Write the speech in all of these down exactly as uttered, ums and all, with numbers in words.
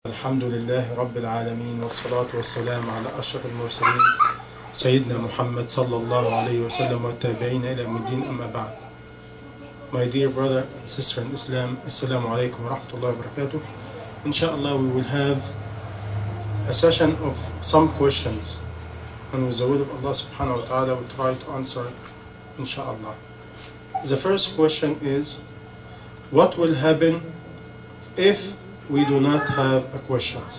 الحمد لله رب العالمين والصلاة والسلام على أشرف المرسلين سيدنا محمد صلى الله عليه وسلم والتابعين إلى يوم الدين أما بعد. My dear brother and sister in Islam, Assalamu alaikum wa rahmatullahi wa barakatuh. Inshallah, we will have a session of some questions, and with the will of Allah subhanahu wa ta'ala we'll try to answer it, inshallah. The first question is, what will happen if we do not have a questions?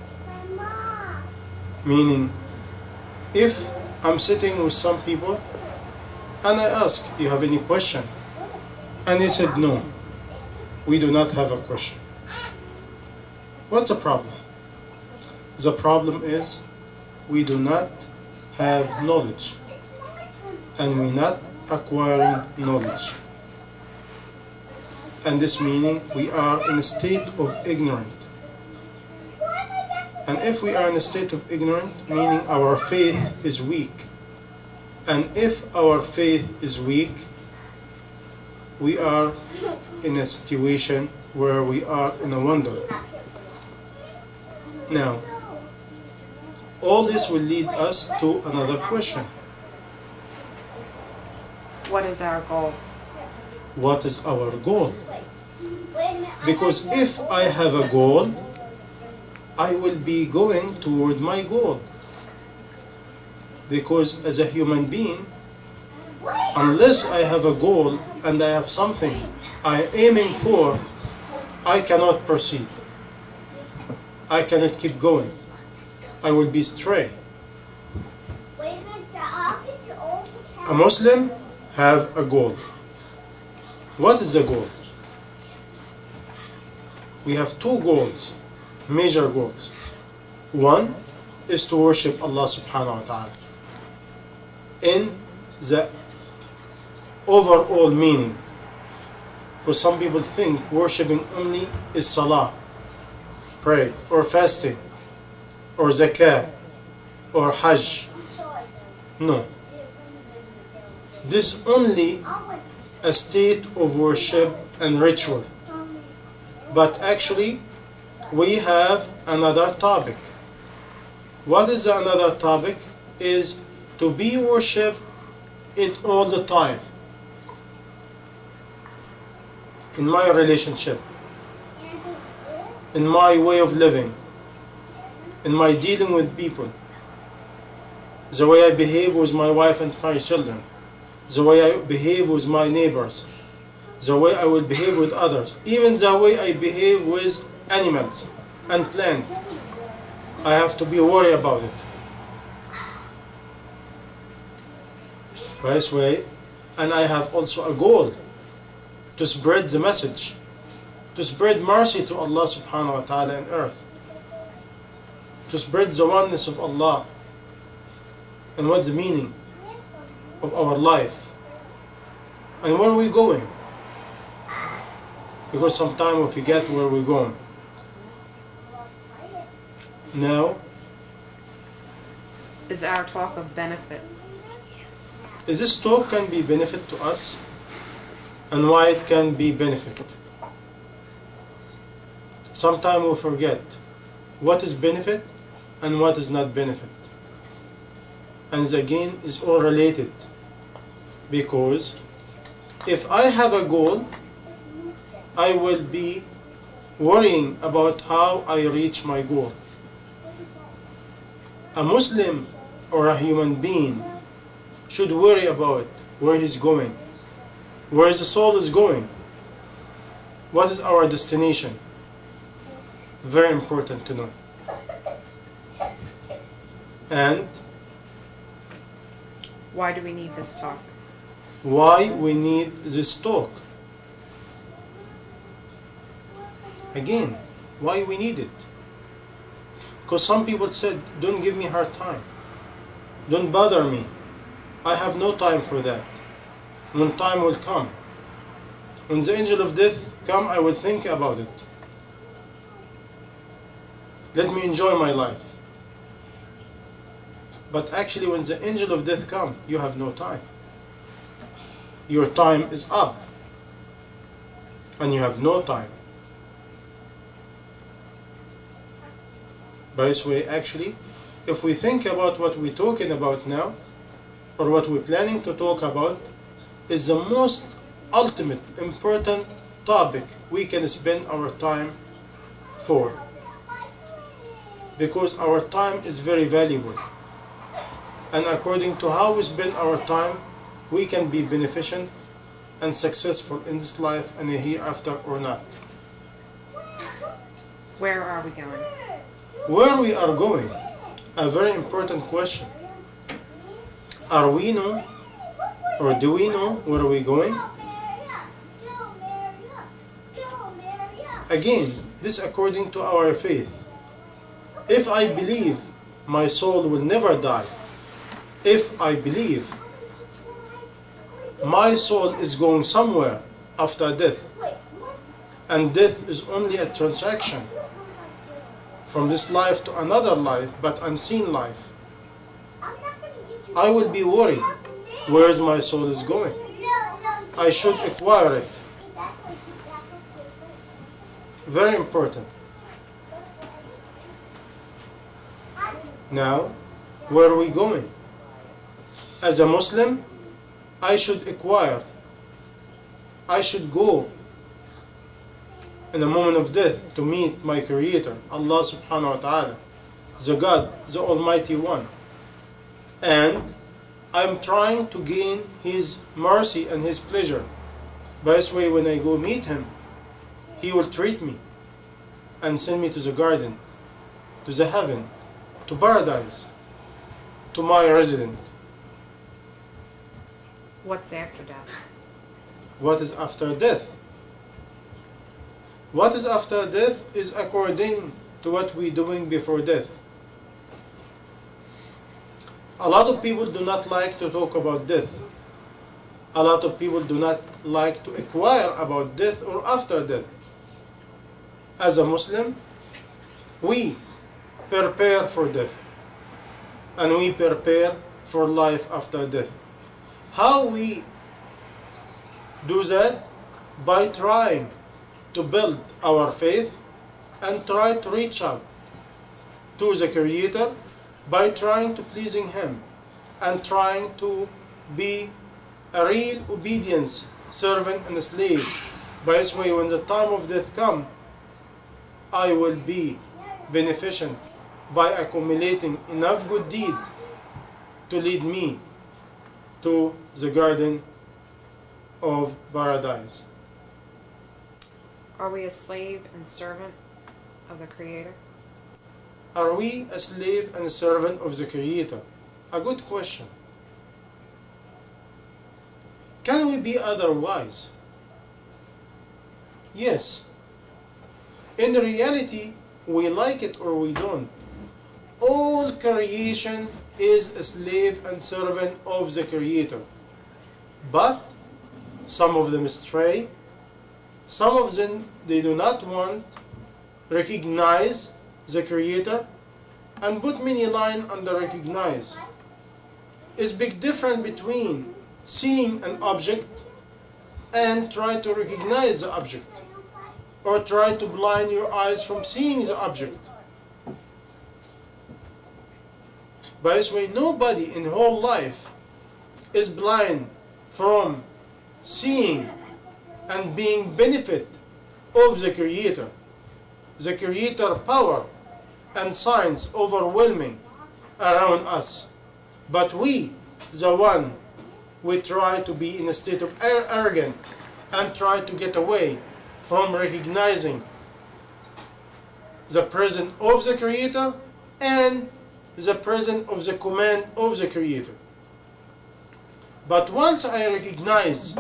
Meaning, if I'm sitting with some people and I ask, you have any question? And they said, no, we do not have a question. What's the problem? The problem is we do not have knowledge, and we're not acquiring knowledge. And this meaning we are in a state of ignorant. And if we are in a state of ignorant, meaning our faith is weak. And if our faith is weak, we are in a situation where we are in a wonder. Now, all this will lead us to another question. What is our goal? What is our goal? Because if I have a goal, I will be going toward my goal. Because as a human being, unless I have a goal and I have something I'm aiming for, I cannot proceed. I cannot keep going. I will be stray. A Muslim have a goal. What is the goal? We have two goals, major goals. One is to worship Allah subhanahu wa ta'ala in the overall meaning. Because some people think worshiping only is salah, pray, or fasting, or zakah, or hajj. No. This only a state of worship and ritual. But actually, we have another topic. What is the another topic? Is to be worshipped in all the time. In my relationship, in my way of living, in my dealing with people, the way I behave with my wife and my children, the way I behave with my neighbors, the way I will behave with others, even the way I behave with animals and plants. I have to be worried about it. Right way, and I have also a goal to spread the message, to spread mercy to Allah subhanahu wa ta'ala on earth, to spread the oneness of Allah. And what's the meaning of our life? And where are we going? Because sometimes we forget where we're going. Now, Is our talk of benefit? is this talk can be benefit to us? And why it can be benefit? Sometimes we forget what is benefit and what is not benefit. And again, is all related. Because if I have a goal, I will be worrying about how I reach my goal. A Muslim or a human being should worry about where he's going, where his soul is going, what is our destination. Very important to know. And Why do we need this talk? why we need this talk. Again, why we need it? Because some people said, don't give me hard time. Don't bother me. I have no time for that. When time will come, when the angel of death come, I will think about it. Let me enjoy my life. But actually, when the angel of death come, you have no time. Your time is up. And you have no time. By this way, actually, if we think about what we're talking about now, or what we're planning to talk about, is the most ultimate important topic we can spend our time for. Because our time is very valuable. And according to how we spend our time, we can be beneficent and successful in this life and hereafter or not. Where are we going? Where we are going? A very important question. Are we know, or do we know where we're going? Again, this according to our faith. If I believe my soul will never die, if I believe my soul is going somewhere after death, and death is only a transaction from this life to another life, but unseen life, I will be worried where my soul is going. I should acquire it. Very important. Now, where are we going? As a Muslim, I should acquire, I should go in the moment of death to meet my Creator, Allah subhanahu wa ta'ala, the God, the Almighty One. And I'm trying to gain His mercy and His pleasure. By this way, when I go meet Him, He will treat me and send me to the garden, to the heaven, to paradise, to my resident. What's after death? What is after death? What is after death is according to what we're doing before death. A lot of people do not like to talk about death. A lot of people do not like to inquire about death or after death. As a Muslim, we prepare for death. And we prepare for life after death. How we do that? By trying to build our faith and try to reach out to the Creator by trying to pleasing Him and trying to be a real obedience servant and slave. By this way, when the time of death comes, I will be beneficent by accumulating enough good deed to lead me to the garden of paradise. Are we a slave and servant of the Creator? Are we a slave and a servant of the Creator? A good question. Can we be otherwise? Yes. In reality, we like it or we don't. All creation is a slave and servant of the Creator. But some of them stray. Some of them, they do not want recognize the Creator and put many line under recognize. Is big difference between seeing an object and try to recognize the object, or try to blind your eyes from seeing the object. By this way, nobody in whole life is blind from seeing and being benefit of the Creator. The Creator power and signs overwhelming around us. But we, the one, we try to be in a state of arrogance and try to get away from recognizing the presence of the Creator and the presence of the command of the Creator. But once I recognize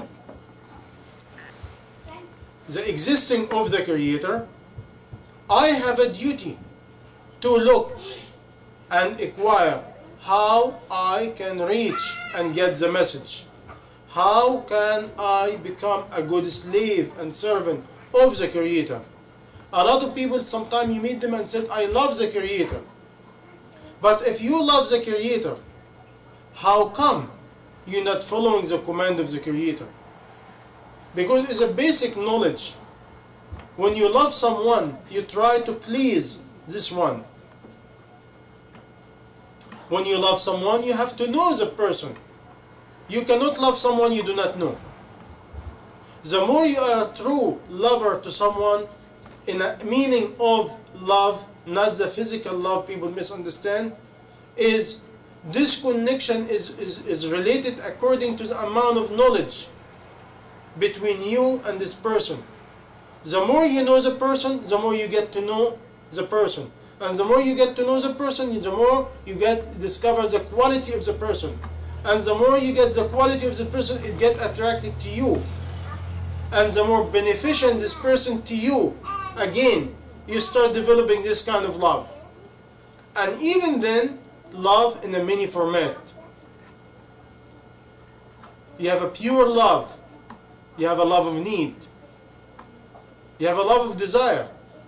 the existing of the Creator, I have a duty to look and inquire how I can reach and get the message. How can I become a good slave and servant of the Creator? A lot of people, sometimes you meet them and say, I love the Creator. But if you love the Creator, how come you're not following the command of the Creator? Because it's a basic knowledge. When you love someone, you try to please this one. When you love someone, you have to know the person. You cannot love someone you do not know. The more you are a true lover to someone, in a meaning of love, not the physical love people misunderstand, is this connection is, is, is related according to the amount of knowledge between you and this person. The more you know the person, the more you get to know the person. And the more you get to know the person, the more you get discover the quality of the person. And the more you get the quality of the person, it gets attracted to you. And the more beneficial this person to you, again, you start developing this kind of love. And even then, love in a mini format. You have a pure love. You have a love of need. You have a love of desire.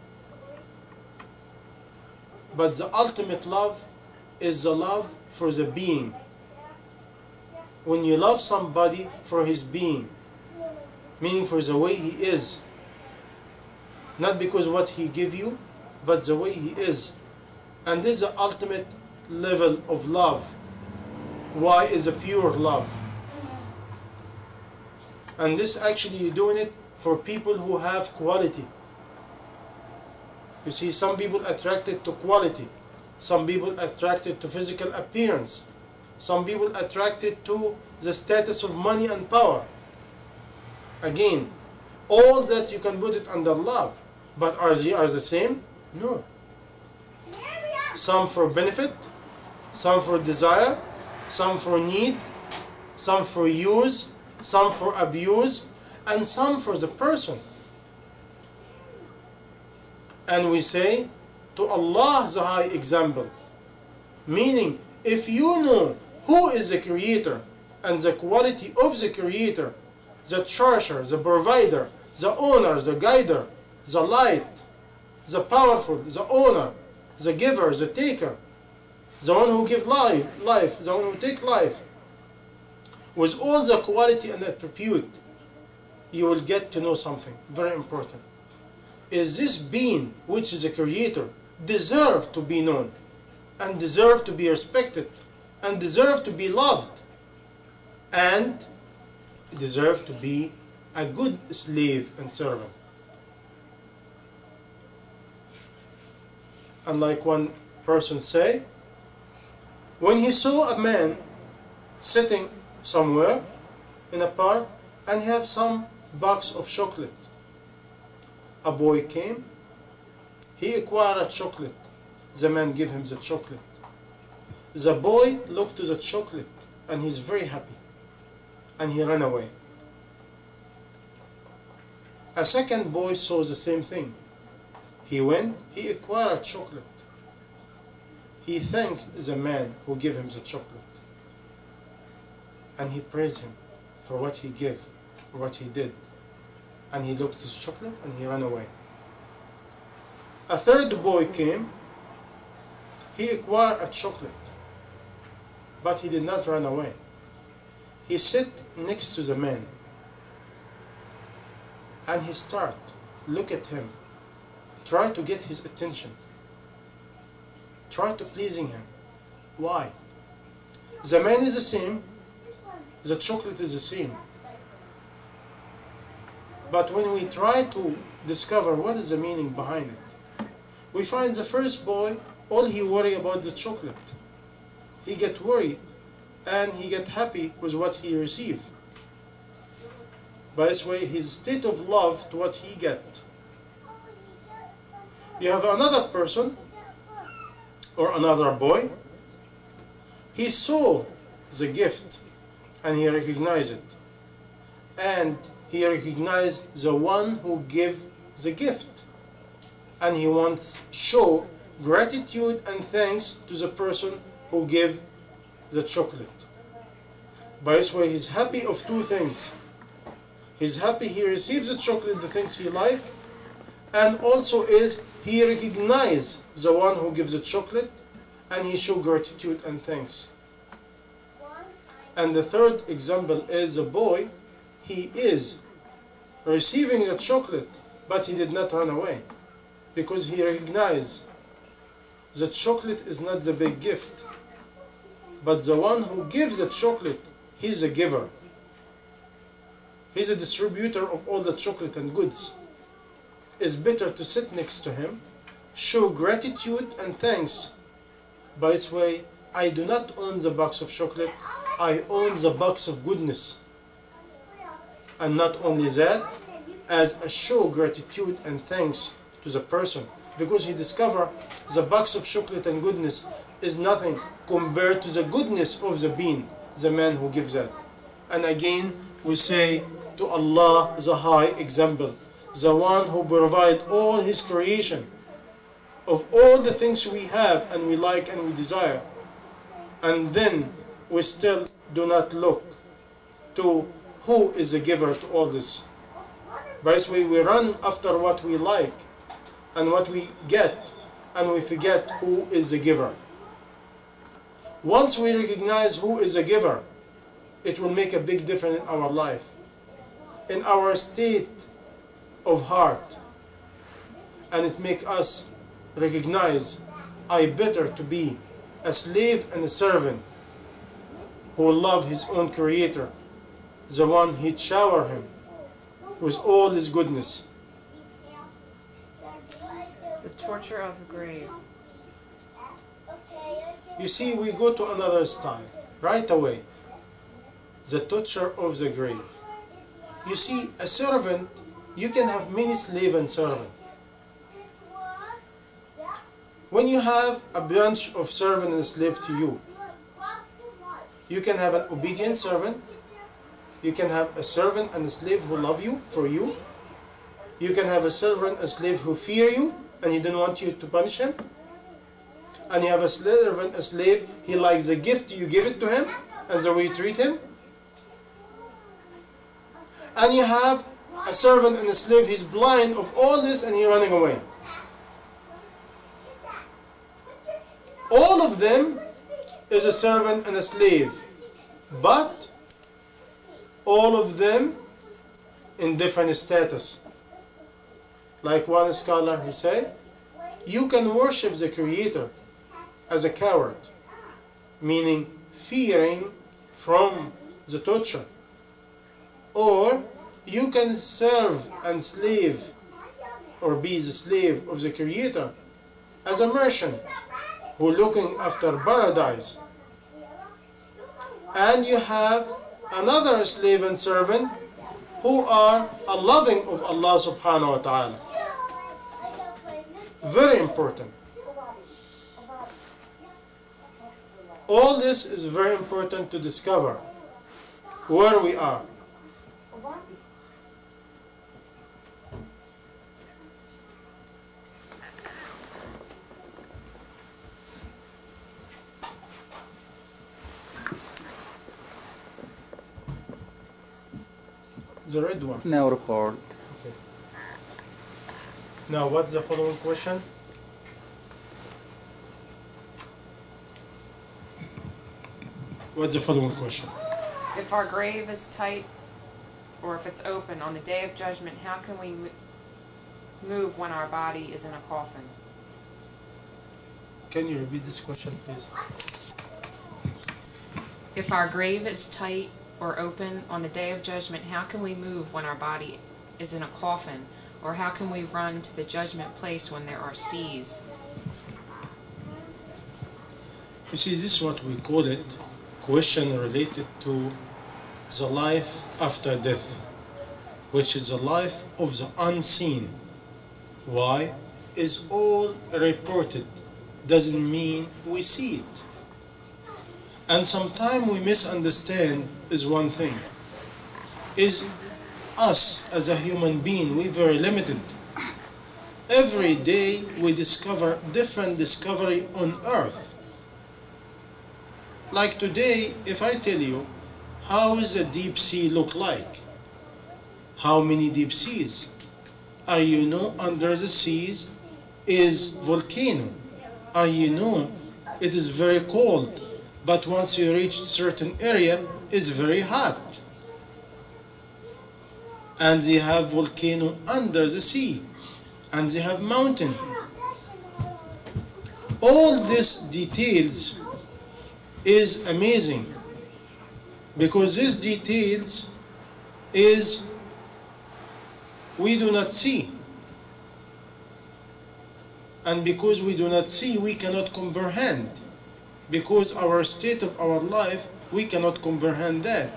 But the ultimate love is the love for the being. When you love somebody for his being, meaning for the way he is, not because what he give you, but the way he is. And this is the ultimate level of love. Why is a pure love? And this actually you're doing it for people who have quality. You see, some people attracted to quality. Some people attracted to physical appearance. Some people attracted to the status of money and power. Again, all that you can put it under love. But are they are the same? No. Some for benefit, some for desire, some for need, some for use, some for abuse, and some for the person. And we say, to Allah the high example. Meaning, if you know who is the creator and the quality of the creator, the treasure, the provider, the owner, the guider, the light, the powerful, the owner, the giver, the taker, the one who gives life, life, the one who takes life, with all the quality and attribute, you will get to know something very important. Is this being, which is a creator, deserve to be known, and deserve to be respected, and deserve to be loved, and deserve to be a good slave and servant. And like one person say, when he saw a man sitting somewhere in a park and he have some box of chocolate, a boy came, he acquired a chocolate, the man gave him the chocolate. The boy looked to the chocolate and he's very happy, and he ran away. A second boy saw the same thing. He went, he acquired a chocolate. He thanked the man who gave him the chocolate. And he praised him for what he gave, for what he did. And he looked at the chocolate and he ran away. A third boy came, he acquired a chocolate, but he did not run away. He sat next to the man and he started, look at him, try to get his attention, try to pleasing him. Why? The man is the same, the chocolate is the same. But when we try to discover what is the meaning behind it, we find the first boy, all he worry about the chocolate. He get worried and he get happy with what he received. By this way, his state of love to what he get. You have another person or another boy. He saw the gift and he recognized it. And he recognized the one who gave the gift. And he wants to show gratitude and thanks to the person who gave the chocolate. By this way, he's happy of two things. He's happy he receives the chocolate, the things he likes, and also is he recognizes the one who gives the chocolate, and he shows gratitude and thanks. And the third example is a boy. He is receiving the chocolate, but he did not run away, because he recognized that chocolate is not the big gift. But the one who gives the chocolate, he's a giver. He's a distributor of all the chocolate and goods. It's better to sit next to him, show gratitude and thanks. By its way, I do not own the box of chocolate, I own the box of goodness. And not only that, as a show gratitude and thanks to the person, because he discovered the box of chocolate and goodness is nothing compared to the goodness of the being, the man who gives that. And again, we say to Allah, the high example, the one who provides all his creation of all the things we have and we like and we desire, and then we still do not look to who is the giver to all this. By this way, we run after what we like and what we get, and we forget who is the giver. Once we recognize who is the giver, it will make a big difference in our life, in our state of heart, and it make us recognize I better to be a slave and a servant who will love his own creator, the one he'd shower him with all his goodness. The torture of the grave. You see, we go to another style right away. The torture of the grave. You see, a servant, you can have many slave and servant. When you have a bunch of servant and slave to you, you can have an obedient servant, you can have a servant and a slave who love you, for you. You can have a servant and a slave who fear you, and he don't want you to punish him. And you have a servant, a slave, he likes the gift, you give it to him, and the way you treat him. And you have a servant and a slave, he's blind of all this and he's running away. All of them is a servant and a slave, but all of them in different status. Like one scholar, he said, you can worship the Creator as a coward, meaning fearing from the torture. Or you can serve and slave, or be the slave of the Creator as a merchant who looking after paradise. And you have another slave and servant who are a loving of Allah subhanahu wa ta'ala. Very important. All this is very important to discover where we are. The red one. Now record. Okay. Now, what's the following question? What's the following question? If our grave is tight or if it's open on the day of judgment, how can we move when our body is in a coffin? Can you repeat this question, please? If our grave is tight or open on the day of judgment, how can we move when our body is in a coffin? Or how can we run to the judgment place when there are seas? You see, this is what we call it, question related to the life after death, which is the life of the unseen. Why? Is all reported, doesn't mean we see it. And sometimes we misunderstand is one thing. Is us as a human being, we very limited. Every day we discover different discovery on earth. Like today, if I tell you, how is a deep sea look like? How many deep seas? Are you know under the seas is volcano? Are you know it is very cold? But once you reach a certain area, it's very hot. And they have volcano under the sea. And they have mountain. All these details is amazing, because these details is we do not see. And because we do not see, we cannot comprehend. Because our state of our life, we cannot comprehend that.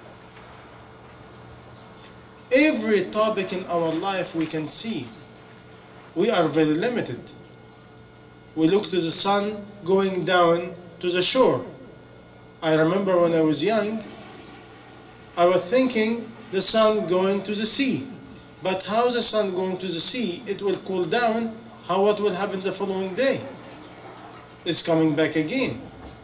Every topic in our life we can see. We are very limited. We look to the sun going down to the shore. I remember when I was young, I was thinking the sun going to the sea. But how the sun going to the sea? It will cool down. How what will happen the following day? It's coming back again.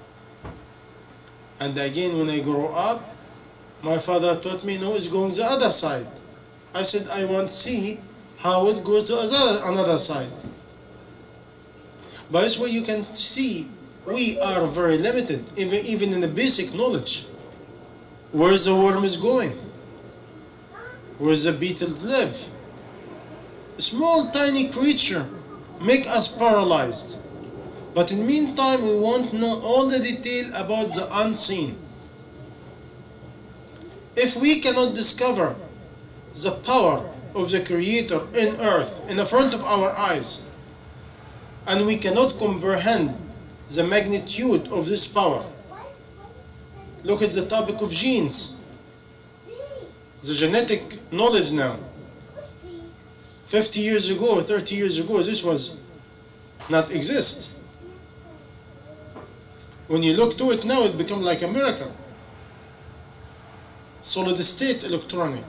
And again, when I grow up, my father taught me, no, it's going the other side. I said, I want to see how it goes to other, another side. By this way, you can see we are very limited, even, even in the basic knowledge. Where the worm is going? Where the beetles live? A small, tiny creature make us paralyzed. But in the meantime, we want to know all the detail about the unseen. If we cannot discover the power of the Creator in earth, in the front of our eyes, and we cannot comprehend the magnitude of this power, look at the topic of genes, the genetic knowledge now. fifty years ago, thirty years ago, this was not exist. When you look to it now, it becomes like a miracle. Solid state electronic.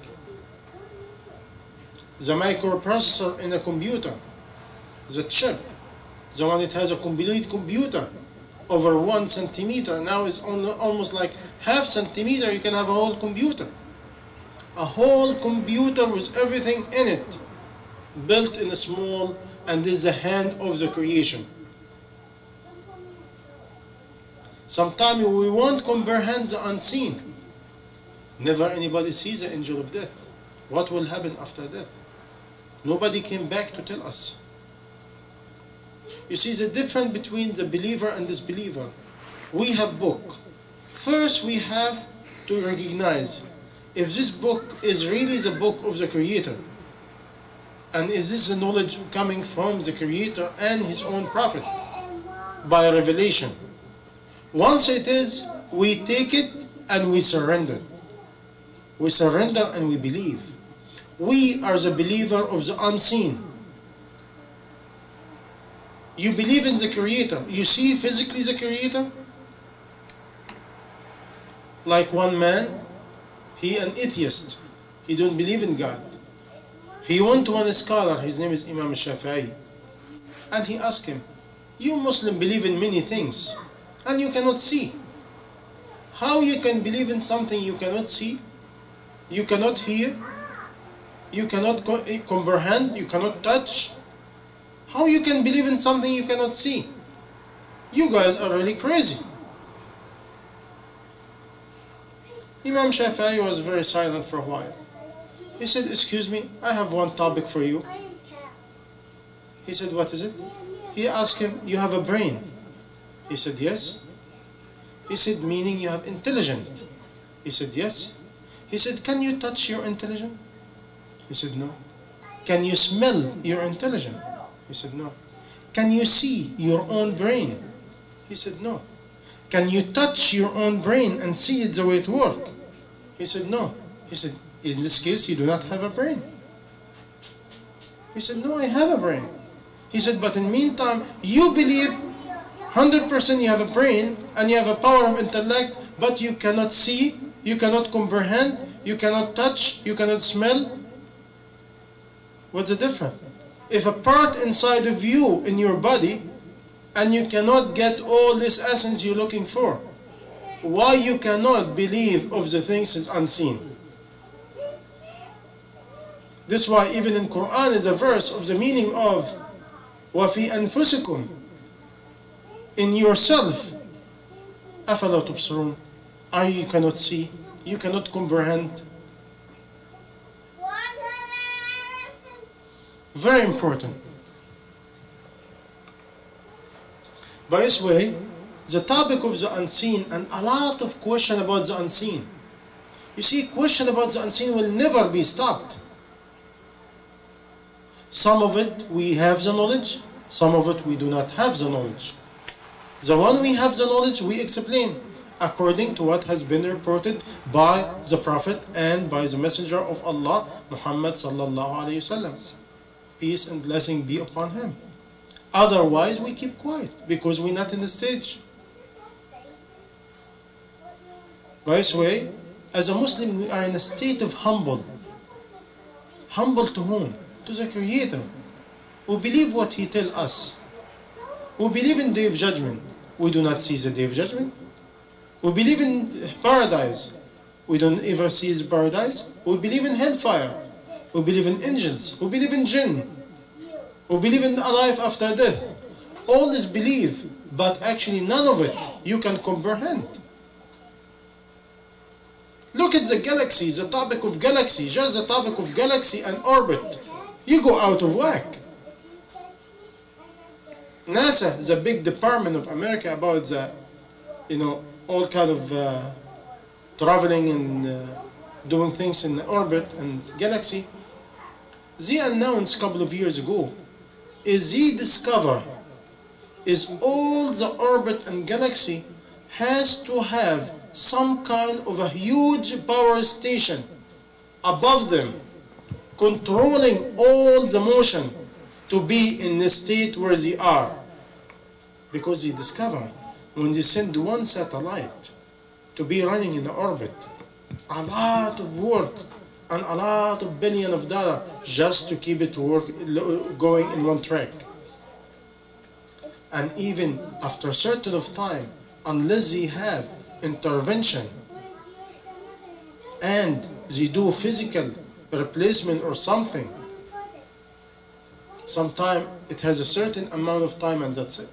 The microprocessor in a computer, the chip, the one that has a complete computer over one centimeter, now is only, almost like half centimeter, you can have a whole computer. A whole computer with everything in it, built in a small, and this is the hand of the creation. Sometimes we won't comprehend the unseen. Never anybody sees the angel of death. What will happen after death? Nobody came back to tell us. You see the difference between the believer and disbeliever. We have book. First we have to recognize if this book is really the book of the Creator. And is this the knowledge coming from the Creator and His own Prophet by revelation? Once it is, we take it and we surrender. We surrender and we believe. We are the believer of the unseen. You believe in the Creator. You see physically the Creator? Like one man, he an atheist. He don't believe in God. He went to one scholar, his name is Imam Shafi'i, and he asked him, you Muslim believe in many things, and you cannot see. How you can believe in something you cannot see, you cannot hear, you cannot co- comprehend, you cannot touch? How you can believe in something you cannot see? You guys are really crazy. Imam Shafi'i was very silent for a while. He said, excuse me, I have one topic for you. He said, what is it? He asked him, you have a brain? He said, yes. He said, meaning you have intelligence? He said, yes. He said, can you touch your intelligence? He said, no. Can you smell your intelligence? He said, no. Can you see your own brain? He said, no. Can you touch your own brain and see it the way it works? He said, no. He said, in this case, you do not have a brain. He said, no, I have a brain. He said, but in the meantime, you believe one hundred percent you have a brain and you have a power of intellect, but you cannot see, you cannot comprehend, you cannot touch, you cannot smell. What's the difference? If a part inside of you, in your body, and you cannot get all this essence you're looking for, why you cannot believe of the things is unseen? That's why even in Quran is a verse of the meaning of وَفِي أَنفُسِكُمْ, in yourself. أَفَلَا تُبْصِرُونَ, are you cannot see, you cannot comprehend. Very important. By this way, the topic of the unseen and a lot of question about the unseen. You see, question about the unseen will never be stopped. Some of it we have the knowledge, some of it we do not have the knowledge. The one we have the knowledge, we explain according to what has been reported by the Prophet and by the Messenger of Allah, Muhammad sallallahu alayhi wasallam. Peace and blessing be upon him. Otherwise, we keep quiet because we're not in the stage. By this way, as a Muslim, we are in a state of humble. Humble to whom? To the Creator. We believe what He tells us. We believe in Day of Judgment. We do not see the Day of Judgment. We believe in paradise. We don't ever see the paradise. We believe in hellfire. We believe in angels. We believe in jinn. We believe in a life after death. All this belief, but actually none of it you can comprehend. Look at the galaxy, the topic of galaxy, just the topic of galaxy and orbit. You go out of whack. NASA, the big department of America about the, you know, all kind of uh, traveling and uh, doing things in the orbit and galaxy, they announced a couple of years ago, is they discover, is all the orbit and galaxy has to have some kind of a huge power station above them, controlling all the motion to be in the state where they are. Because they discover when they send one satellite to be running in the orbit, a lot of work and a lot of billion of dollars just to keep it work, going in one track. And even after a certain of time, unless they have intervention and they do physical replacement or something, sometimes it has a certain amount of time and that's it.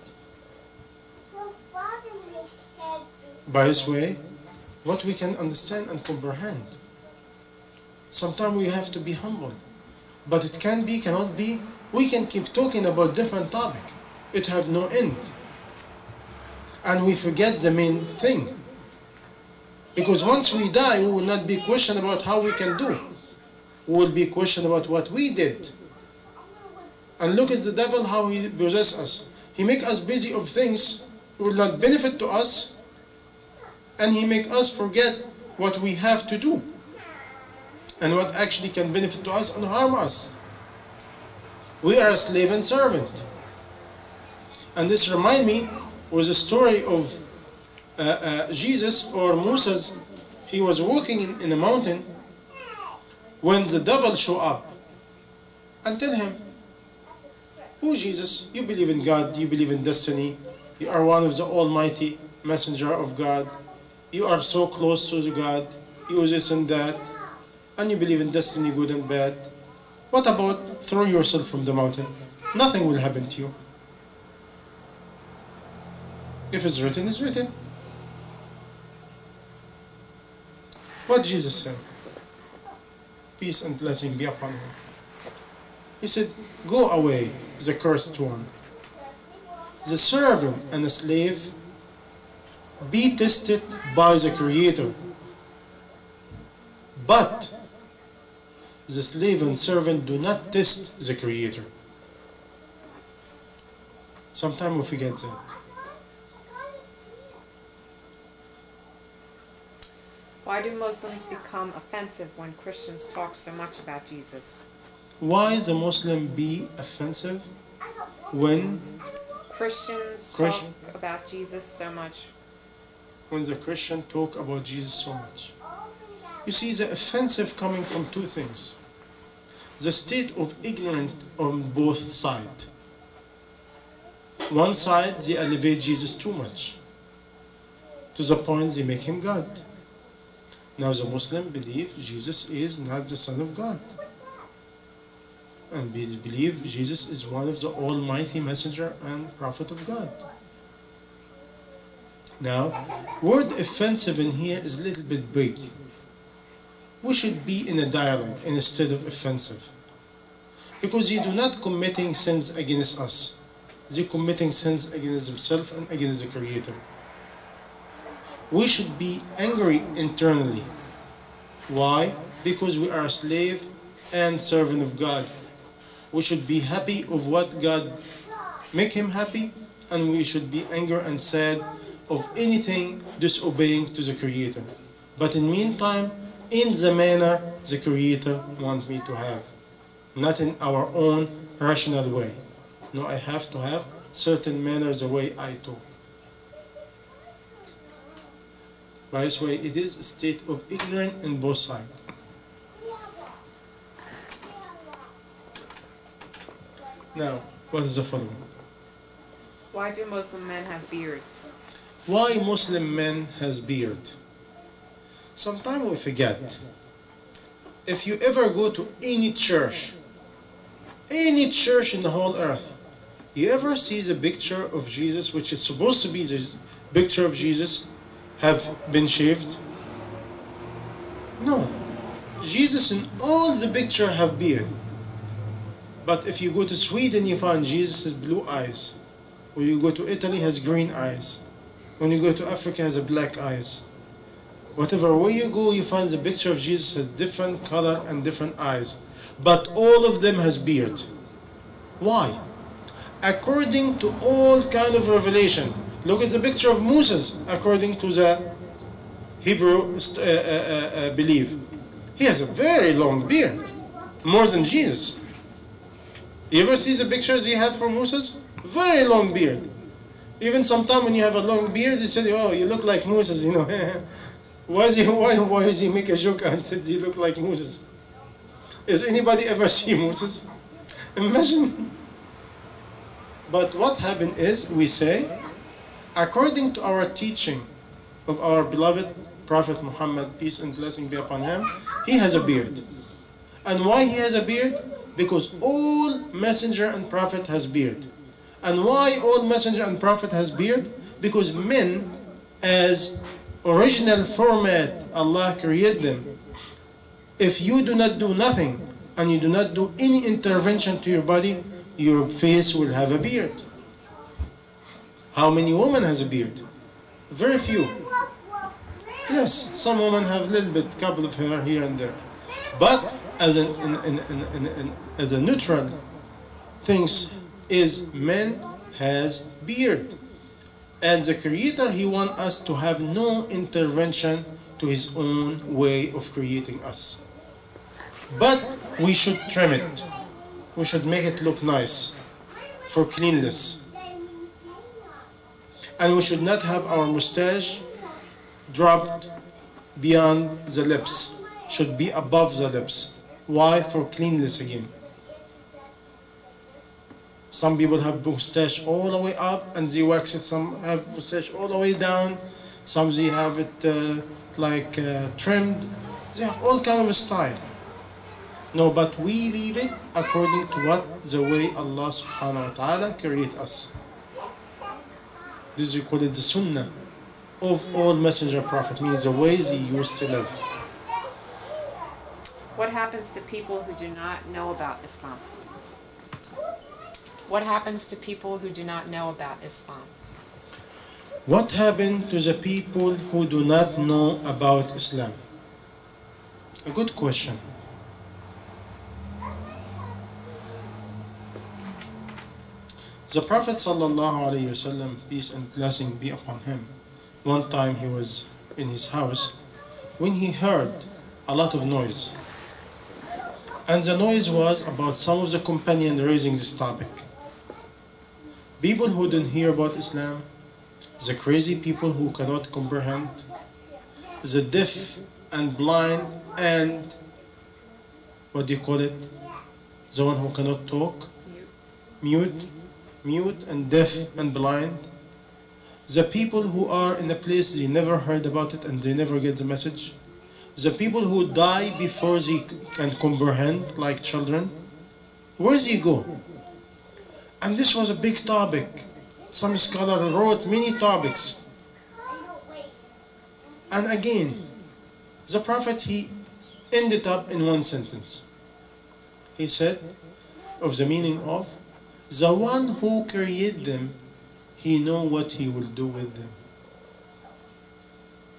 By this way, what we can understand and comprehend. Sometimes we have to be humble. But it can be, cannot be. We can keep talking about different topics. It have no end. And we forget the main thing. Because once we die, we will not be questioned about how we can do. We will be questioned about what we did. And look at the devil, how he possesses us. He make us busy of things that will not benefit to us, and he make us forget what we have to do and what actually can benefit to us and harm us. We are a slave and servant. And this remind me was a story of uh, uh, Jesus or Moses. He was walking in, in a mountain when the devil show up and tell him, "Oh Jesus, you believe in God, you believe in destiny, you are one of the almighty messenger of God, you are so close to God, you this and that, and you believe in destiny, good and bad. What about throw yourself from the mountain? Nothing will happen to you. If it's written, it's written." What Jesus said, peace and blessing be upon him. He said, "Go away, the cursed one. The servant and the slave be tested by the Creator. But the slave and servant do not test the Creator." Sometimes we forget that. Why do Muslims become offensive when Christians talk so much about Jesus? Why the Muslim be offensive when Christians Christian, talk about Jesus so much? When the Christian talk about Jesus so much. You see, the offensive coming from two things. The state of ignorance on both sides. One side, they elevate Jesus too much, to the point they make him God. Now the Muslim believe Jesus is not the Son of God, and believe Jesus is one of the almighty messenger and prophet of God. Now, word offensive in here is a little bit big. We should be in a dialogue instead of offensive. Because they do not committing sins against us. They committing sins against themselves and against the Creator. we should be angry internally. Why? Because we are a slave and servant of God. We should be happy of what God make him happy, and we should be angry and sad of anything disobeying to the Creator. But in meantime, in the manner the Creator wants me to have, not in our own rational way. No, I have to have certain manner the way I talk. By this way, it is a state of ignorance in both sides. Now, what is the following? Why do Muslim men have beards? Why Muslim men has beard? Sometimes we forget. If you ever go to any church, any church in the whole earth, you ever see the picture of Jesus, which is supposed to be the picture of Jesus, have been shaved? No. Jesus in all the picture have beard. But if you go to Sweden, you find Jesus has blue eyes. When you go to Italy, has green eyes. When you go to Africa, has a black eyes. Whatever way you go, you find the picture of Jesus has different color and different eyes. But all of them has beard. Why? According to all kind of revelation. Look at the picture of Moses, according to the Hebrew uh, uh, uh, belief. He has a very long beard, more than Jesus. You ever see the pictures he had for Moses? Very long beard. Even sometimes when you have a long beard, they say, "Oh, you look like Moses," you know. why, is he, why, why does he make a joke and said you look like Moses? Has anybody ever seen Moses? Imagine. But what happened is, we say, according to our teaching of our beloved Prophet Muhammad, peace and blessing be upon him, he has a beard. And why he has a beard? Because all messenger and prophet has beard. And why all messenger and prophet has beard? Because men, as original format Allah created them, if you do not do nothing and you do not do any intervention to your body, your face will have a beard. How many women has a beard? Very few. Yes, some women have a little bit, couple of hair here and there. But as an in, in, in, in, in, as a neutral things is men has beard. And the Creator, He wants us to have no intervention to His own way of creating us. But we should trim it. We should make it look nice for cleanliness. And we should not have our mustache dropped beyond the lips. Should be above the lips. Why? For cleanliness again. Some people have mustache all the way up and they wax it. Some have mustache all the way down. Some they have it uh, like uh, trimmed. They have all kind of style. No, but we leave it according to what the way Allah subhanahu wa ta'ala create us. This we call it the sunnah of all messenger prophet, means the ways he used to live. What happens to people who do not know about Islam? What happens to people who do not know about Islam? What happened to the people who do not know about Islam? A good question. The Prophet sallallahu alaihi wasallam, peace and blessing be upon him, one time he was in his house when he heard a lot of noise. And the noise was about some of the companions raising this topic. People who don't hear about Islam, the crazy people who cannot comprehend, the deaf and blind and, what do you call it? The one who cannot talk, mute, mute and deaf and blind. The people who are in a place they never heard about it and they never get the message. The people who die before they can comprehend, like children. Where does he go? And this was a big topic. Some scholar wrote many topics. And again, the Prophet, he ended up in one sentence. He said, of the meaning of, the one who created them, he know what he will do with them.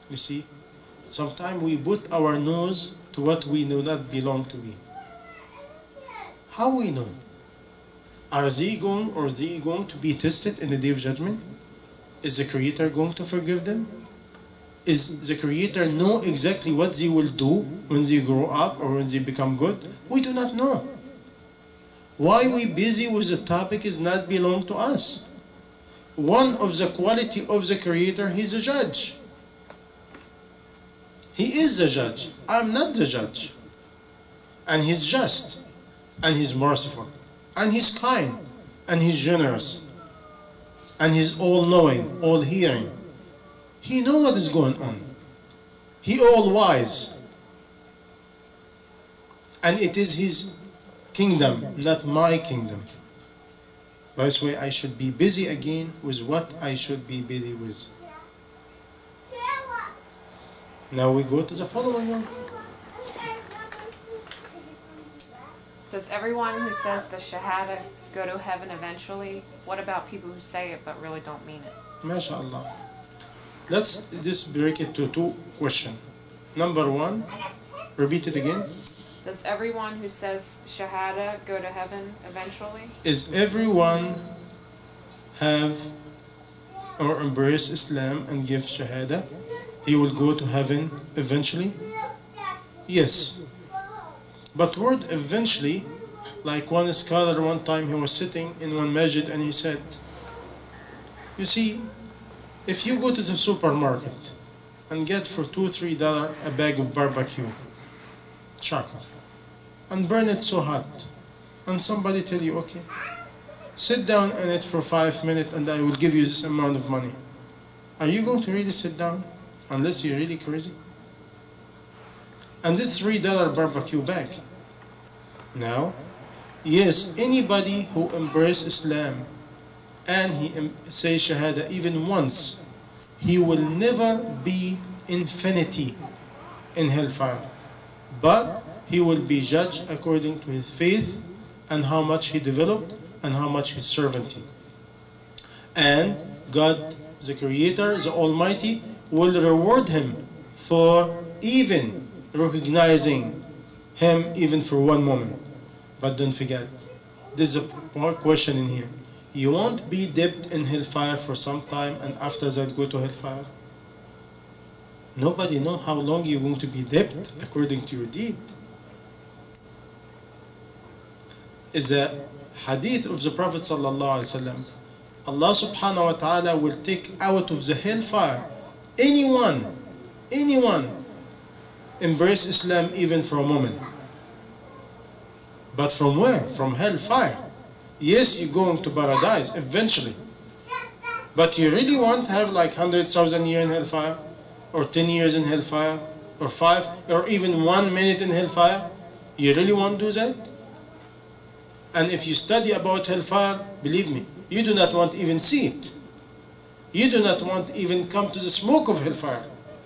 You see, sometimes we put our nose to what we do not belong to be. How we know? Are they going or they going to be tested in the day of judgment? Is the Creator going to forgive them? Is the Creator know exactly what they will do when they grow up or when they become good? We do not know. Why we busy with the topic is not belong to us. One of the quality of the Creator, He's a judge. He is the judge. I'm not the judge. And He's just. And He's merciful. And He's kind. And He's generous. And He's all-knowing, all-hearing. He knows what is going on. He all-wise. And it is His kingdom, not my kingdom. By this way, I should be busy again with what I should be busy with. Now we go to the following one. Does everyone who says the Shahada go to heaven eventually? What about people who say it but really don't mean it? MashaAllah. Let's just break it to two questions. Number one, repeat it again. Does everyone who says Shahada go to heaven eventually? Is everyone have or embrace Islam and give Shahada, he will go to heaven eventually? Yes. But word eventually, like one scholar one time, he was sitting in one masjid and he said, you see, if you go to the supermarket and get for two, three dollars a bag of barbecue charcoal and burn it so hot, and somebody tell you, okay, sit down in it for five minutes and I will give you this amount of money. Are you going to really sit down unless you're really crazy? And this three dollar barbecue bag. Now, yes, anybody who embraces Islam and he says Shahada even once, he will never be infinity in hellfire. But he will be judged according to his faith and how much he developed and how much his servanty. And God, the Creator, the Almighty, will reward him for even recognizing him even for one moment. But don't forget, there's a question in here. You won't be dipped in hellfire for some time and after that go to hellfire. Nobody knows how long you're going to be dipped according to your deed. Is a hadith of the Prophet sallallahu alaihi wasallam. Allah subhanahu wa ta'ala will take out of the hellfire anyone, anyone embrace Islam even for a moment. But from where? From hellfire. Yes, you're going to paradise eventually. But you really want to have like one hundred thousand years in hellfire? Or ten years in hellfire? Or five? Or even one minute in hellfire? You really want to do that? And if you study about hellfire, believe me, you do not want to even see it. You do not want to even come to the smoke of hellfire.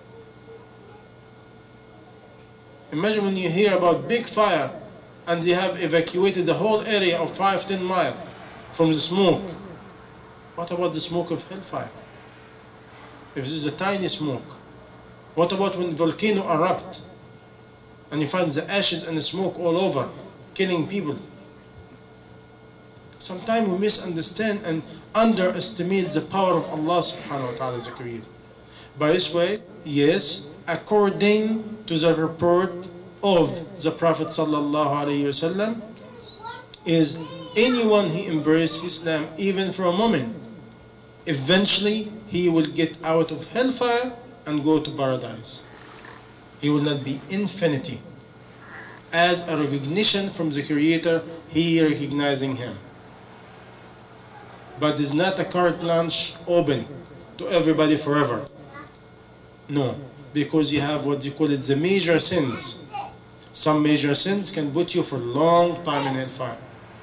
Imagine when you hear about big fire and they have evacuated the whole area of five, ten miles from the smoke. What about the smoke of hellfire? If this is a tiny smoke. What about when volcano erupt and you find the ashes and the smoke all over, killing people? Sometimes we misunderstand and underestimate the power of Allah subhanahu wa ta'ala, the Creator. By this way, yes, according to the report of the Prophet sallallahu alaihi wasallam, is anyone who embraces Islam even for a moment, eventually he will get out of hellfire and go to paradise. He will not be infinity. As a recognition from the Creator, he recognizing him. But it's not a carte blanche open to everybody forever. No, because you have what you call it the major sins. Some major sins can put you for a long time in hellfire.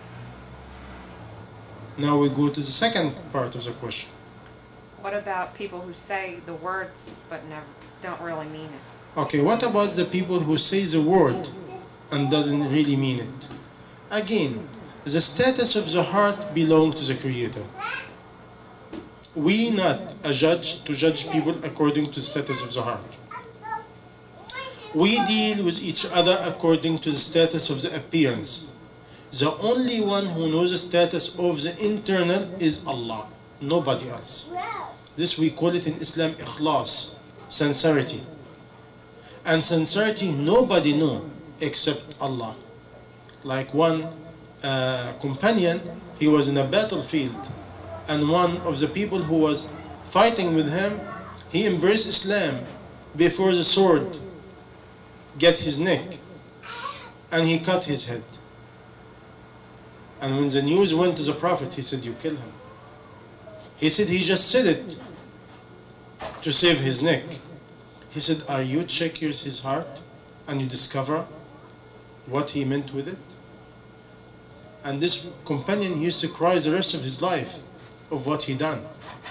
Now we go to the second part of the question. What about people who say the words but never don't really mean it? Okay, what about the people who say the word and doesn't really mean it? Again, the status of the heart belongs to the Creator. We not a judge to judge people according to the status of the heart. We deal with each other according to the status of the appearance. The only one who knows the status of the internal is Allah, nobody else. This we call it in Islam ikhlas, sincerity. And sincerity nobody knows except Allah. Like one uh, companion, he was in a battlefield, and one of the people who was fighting with him, he embraced Islam before the sword get his neck, and he cut his head. And when the news went to the Prophet, he said, you kill him. He said, he just said it to save his neck. He said, are you check his heart and you discover what he meant with it? And this companion used to cry the rest of his life of what he done.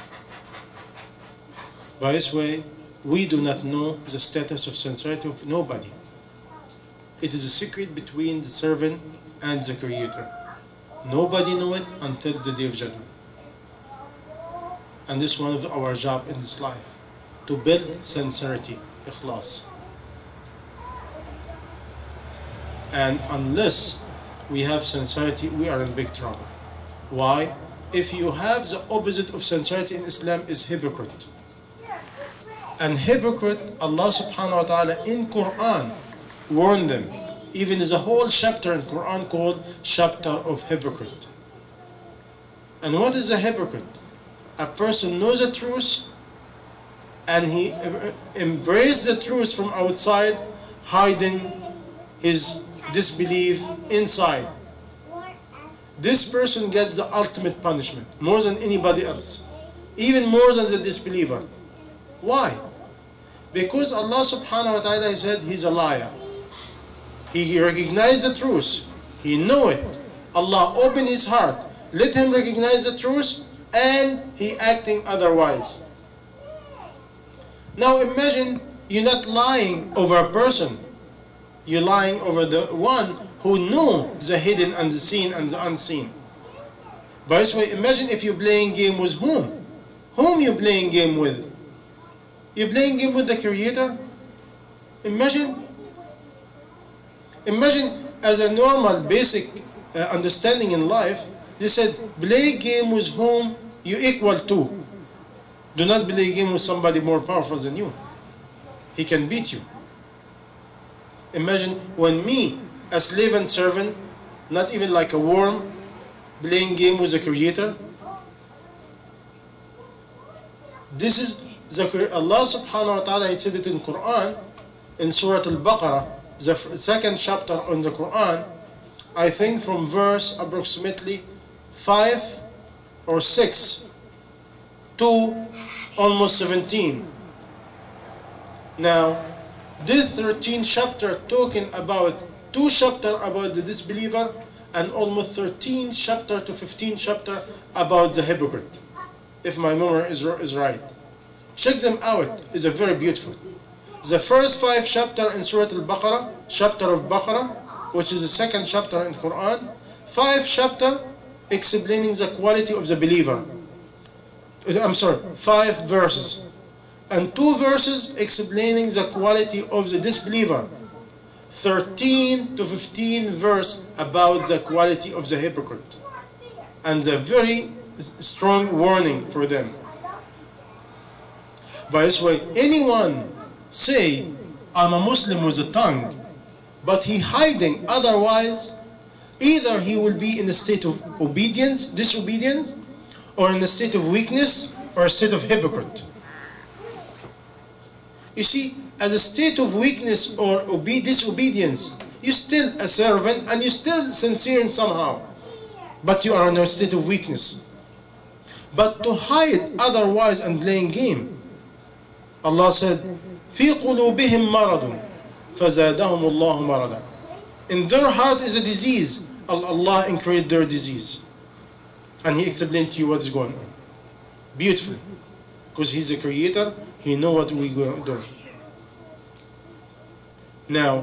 By this way, we do not know the status of sincerity of nobody. It is a secret between the servant and the Creator. Nobody knows it until the Day of Judgment. And this is one of our job in this life, to build sincerity, ikhlas. And unless we have sincerity, we are in big trouble. Why? If you have the opposite of sincerity in Islam is hypocrite. And hypocrite, Allah subhanahu wa ta'ala in Quran warned them. Even there's a whole chapter in Quran called chapter of hypocrite. And what is a hypocrite? A person knows the truth and he embraces the truth from outside, hiding his disbelief inside. This person gets the ultimate punishment, more than anybody else, even more than the disbeliever. Why? Because Allah subhanahu wa ta'ala said he's a liar. He recognized the truth. He knew it. Allah opened his heart, let him recognize the truth, and he acting otherwise. Now imagine you're not lying over a person. You're lying over the one who knew the hidden and the seen and the unseen. By this way, imagine if you're playing game with whom? Whom you playing game with? You're playing game with the Creator? Imagine. Imagine as a normal basic uh, understanding in life, they said, play game with whom you equal to. Do not play game with somebody more powerful than you. He can beat you. Imagine when me, a slave and servant, not even like a worm, playing game with the Creator. This is the, Allah subhanahu wa ta'ala, He said it in Quran, in Surah Al-Baqarah, the second chapter on the Quran, I think from verse approximately five or six to almost seventeen. Now, this thirteenth chapter talking about two chapter about the disbeliever and almost thirteen chapter to fifteen chapter about the hypocrite, if my memory is, is right. Check them out. It's a very beautiful. The first five chapter in Surah Al-Baqarah, chapter of Baqarah, which is the second chapter in Quran, five chapter explaining the quality of the believer. I'm sorry, five verses. And two verses explaining the quality of the disbeliever. thirteen to fifteen verse about the quality of the hypocrite. And a very strong warning for them. By this way, anyone say, I'm a Muslim with a tongue, but he hiding otherwise, either he will be in a state of obedience, disobedience, or in a state of weakness, or a state of hypocrite. You see, as a state of weakness or obe- disobedience, you're still a servant and you're still sincere in somehow, but you are in a state of weakness. But to hide otherwise and playing game, Allah said, في قلوبهم مرض فزادهم الله مرضا. In their heart is a disease. Allah increased their disease. And He explained to you what's going on. Beautiful. Because He's the Creator, He knows what we go do. Now,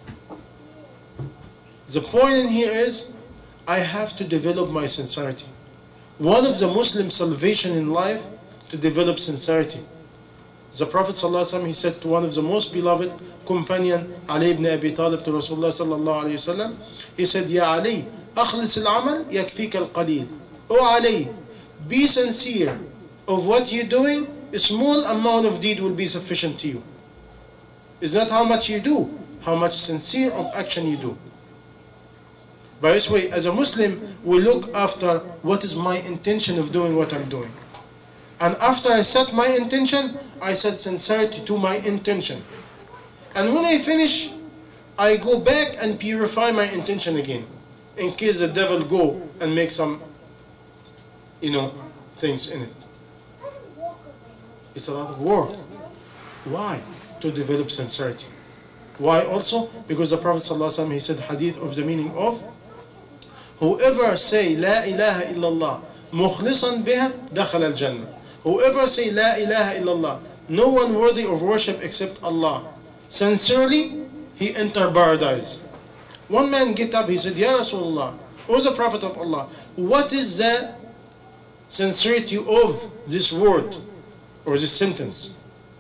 the point in here is, I have to develop my sincerity. One of the Muslim salvation in life to develop sincerity. The Prophet ﷺ, he said to one of the most beloved companion, Ali ibn Abi Talib, to Rasulullah sallallahu alayhi wasallam, he said, Ya Ali, أخلص العمل يكفيك القليل. O Ali, be sincere of what you're doing. A small amount of deed will be sufficient to you. It's not how much you do, how much sincere of action you do. By this way, as a Muslim, we look after what is my intention of doing what I'm doing. And after I set my intention, I set sincerity to my intention. And when I finish, I go back and purify my intention again, in case the devil go and make some, you know, things in it. It's a lot of work. Why? To develop sincerity. Why also? Because the Prophet ﷺ, he said hadith of the meaning of, whoever say La ilaha illallah mukhlisan biha dakhal al-jannah. Whoever say La ilaha illallah, no one worthy of worship except Allah, sincerely, he enter paradise. One man get up, he said, Ya Rasulullah, O the Prophet of Allah, what is the sincerity of this word or this sentence?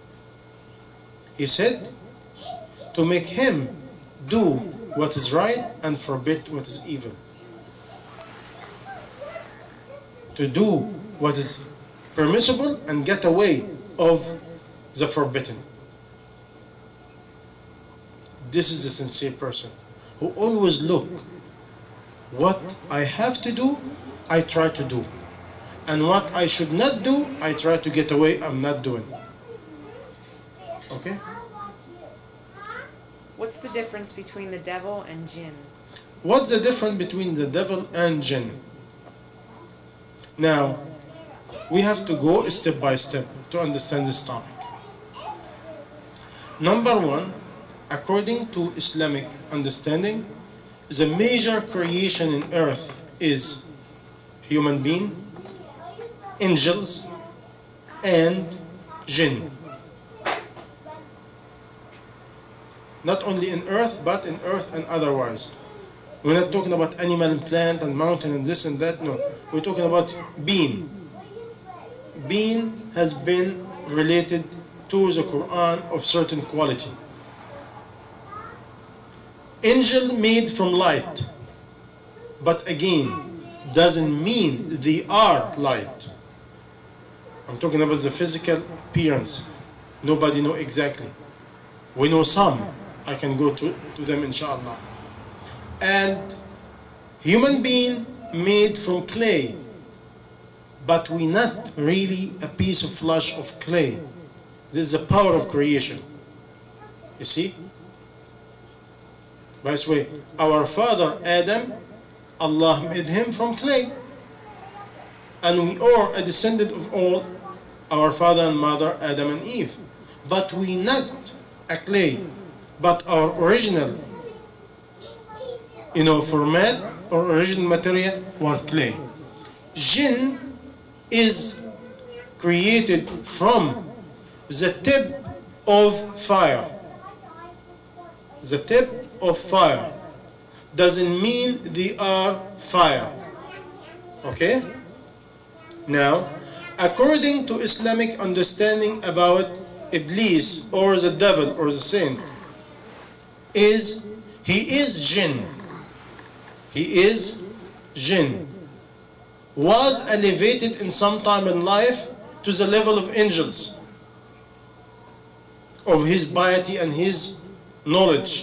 He said, to make him do what is right and forbid what is evil. To do what is permissible and get away of the forbidden. This is a sincere person who always look, what I have to do, I try to do. And what I should not do, I try to get away, I'm not doing. Okay? What's the difference between the devil and jinn? What's the difference between the devil and jinn? Now, we have to go step by step to understand this topic. Number one, according to Islamic understanding, the major creation in earth is human being, angels, and jinn. Not only in earth, but in earth and otherwise. We're not talking about animal and plant and mountain and this and that, no. We're talking about being. Being has been related to the Quran of certain quality. Angel made from light, but again, doesn't mean they are light. I'm talking about the physical appearance. Nobody knows exactly. We know some. I can go to, to them inshallah. And human being made from clay, but we not really a piece of flesh of clay. This is the power of creation. You see? By this way, our father Adam, Allah made him from clay. And we are a descendant of all our father and mother Adam and Eve. But we not a clay, but our original, you know, format or original material was clay. Jinn is created from the tip of fire. The tip of fire doesn't mean they are fire. Okay? Now, according to Islamic understanding about Iblis or the devil or the saint, is he is jinn. He is jinn. Was elevated in some time in life to the level of angels, of his piety and his knowledge.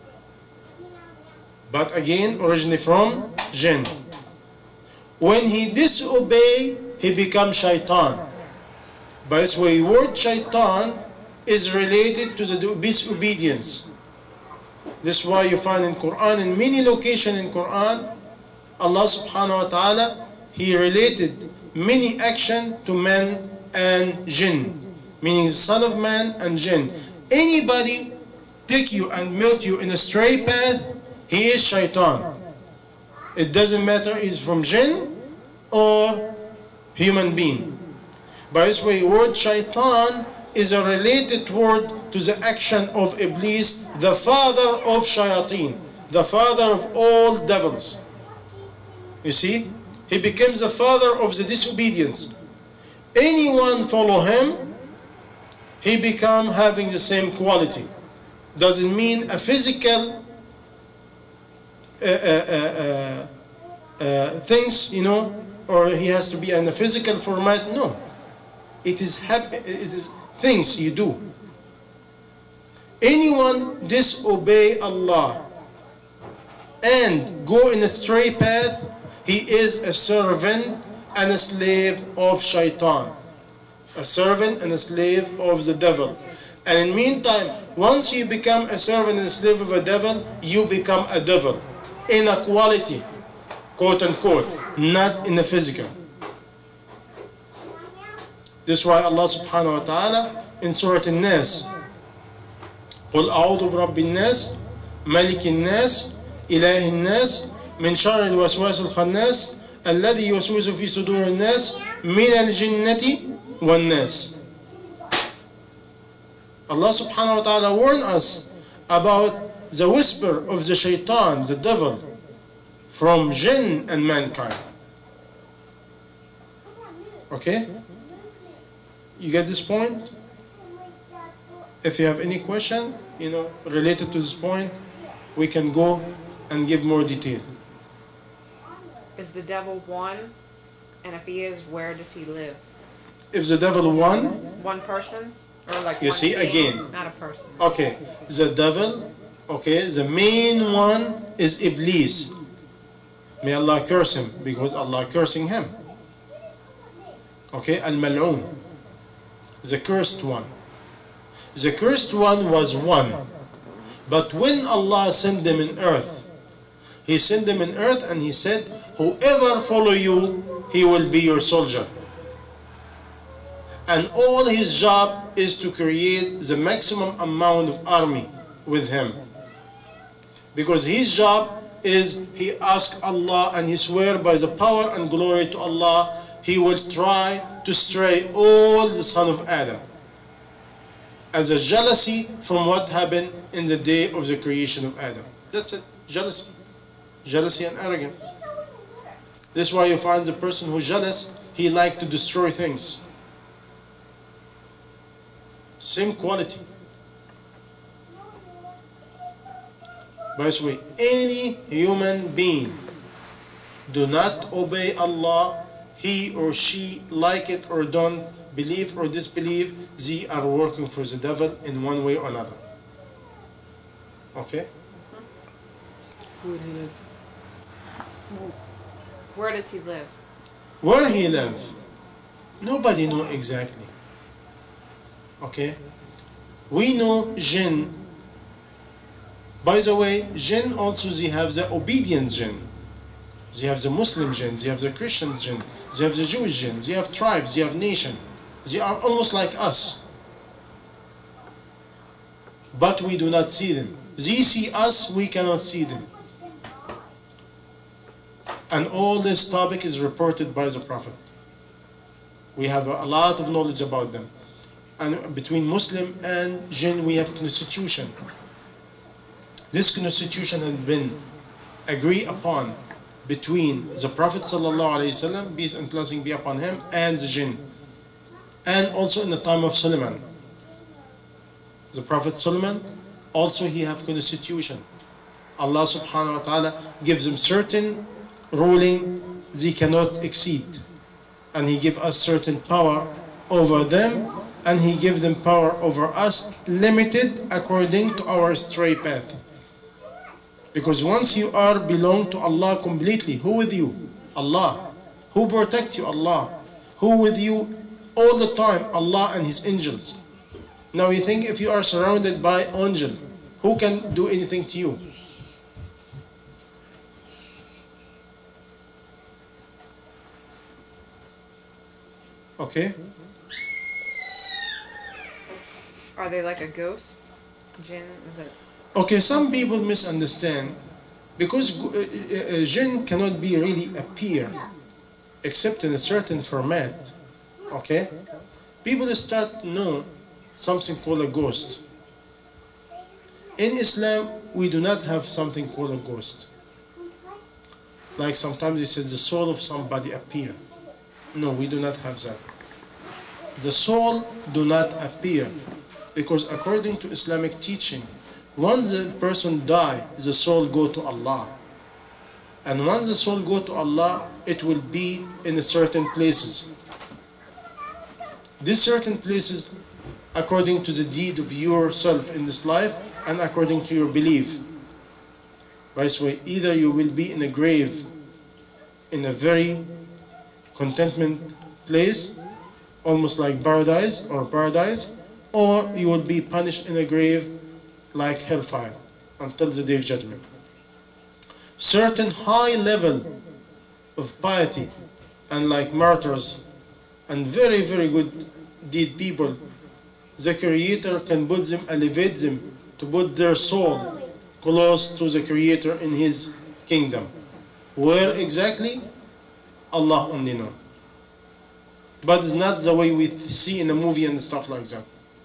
But again, originally from jinn. When he disobey, he becomes shaitan. By this way, word shaitan is related to the disobedience. This is why you find in Quran, in many locations in Quran, Allah subhanahu wa ta'ala, He related many action to man and jinn, meaning the son of man and jinn. Anybody take you and melt you in a straight path, he is shaitan. It doesn't matter he's from jinn or human being. By this way, word shaitan is a related word to the action of Iblis, the father of shayateen, the father of all devils. You see, he becomes the father of the disobedience. anyone follow him, he become having the same quality. Doesn't mean a physical uh, uh, uh, uh, uh, things, you know, or he has to be in a physical format. No, it is hap- it is things you do. Anyone disobey Allah and go in a stray path, he is a servant and a slave of shaitan. A servant and a slave of the devil. And in the meantime, once you become a servant and a slave of a devil, you become a devil. In a quality, quote unquote, not in the physical. This is why Allah subhanahu wa ta'ala in Surah An-Nas, قُلْ أَعُوذُ بِرَبِّ النَّاسِ مَلِكِ النَّاسِ إِلَهِ النَّاسِ مِنْ شَرِّ الْوَسْوَاسِ الْخَنَّاسِ الَّذِي يُوَسْوِسُ فِي صُدُورِ النَّاسِ مِنَ الْجِنَّةِ وَالنَّاسِ. Allah subhanahu wa ta'ala warned us about the whisper of the shaitan, the devil, from jinn and mankind. Okay? You get this point? If you have any question, you know, related to this point, we can go and give more detail. Is the devil one? And if he is, where does he live? If the devil won, One person? Or like you one see, thing? again. Not a person. Okay, the devil, okay, the main one is Iblis. May Allah curse him, because Allah cursing him. Okay, Al-Mal'un, the cursed one. The cursed one was one. But when Allah sent them in earth, He sent them in earth and He said, whoever follow you, he will be your soldier. And all his job is to create the maximum amount of army with him. Because his job is, he asks Allah and he swear by the power and glory to Allah, he will try to stray all the son of Adam. As a jealousy from what happened in the day of the creation of Adam. That's it, jealousy. Jealousy and arrogance. This is why you find the person who's jealous, he like to destroy things. Same quality. By the way, any human being do not obey Allah, he or she, like it or don't, believe or disbelieve, they are working for the devil in one way or another. Okay? Where does he live? Where he lives, nobody know exactly. Okay? We know jinn. By the way, jinn also, they have the obedient jinn. They have the Muslim jinn, they have the Christian jinn, they have the Jewish jinn, they have tribes, they have nation. They are almost like us. But we do not see them. They see us, we cannot see them. And all this topic is reported by the Prophet. We have a lot of knowledge about them. And between Muslim and jinn, we have constitution. This constitution has been agreed upon between the Prophet ﷺ, peace and blessing be upon him, and the jinn. And also in the time of Solomon. The Prophet Solomon, also he have constitution. Allah subhanahu wa ta'ala gives them certain ruling they cannot exceed. And he give us certain power over them, and he give them power over us, limited according to our stray path. Because once you are belong to Allah completely, who with you? Allah. Who protect you? Allah. Who with you all the time? Allah and His angels. Now you think if you are surrounded by angels, who can do anything to you? Okay? Are they like a ghost? Jinn? Is it? Okay, some people misunderstand because uh, uh, jinn cannot be really appear except in a certain format. Okay? People start to know something called a ghost. In Islam, we do not have something called a ghost. Like sometimes they say the soul of somebody appear. No, we do not have that. the soul do not appear. Because according to Islamic teaching, once the person die, the soul go to Allah. And once the soul go to Allah, it will be in certain places. These certain places, according to the deed of yourself in this life, and according to your belief. By this way, either you will be in a grave, in a very contentment place, almost like paradise or paradise, or you will be punished in a grave like hellfire until the day of judgment. Certain high level of piety and like martyrs and very very good deed people, the Creator can put them, elevate them to put their soul close to the Creator in His kingdom. Where exactly? Allah only knows. But it's not the way we see in a movie and stuff like that.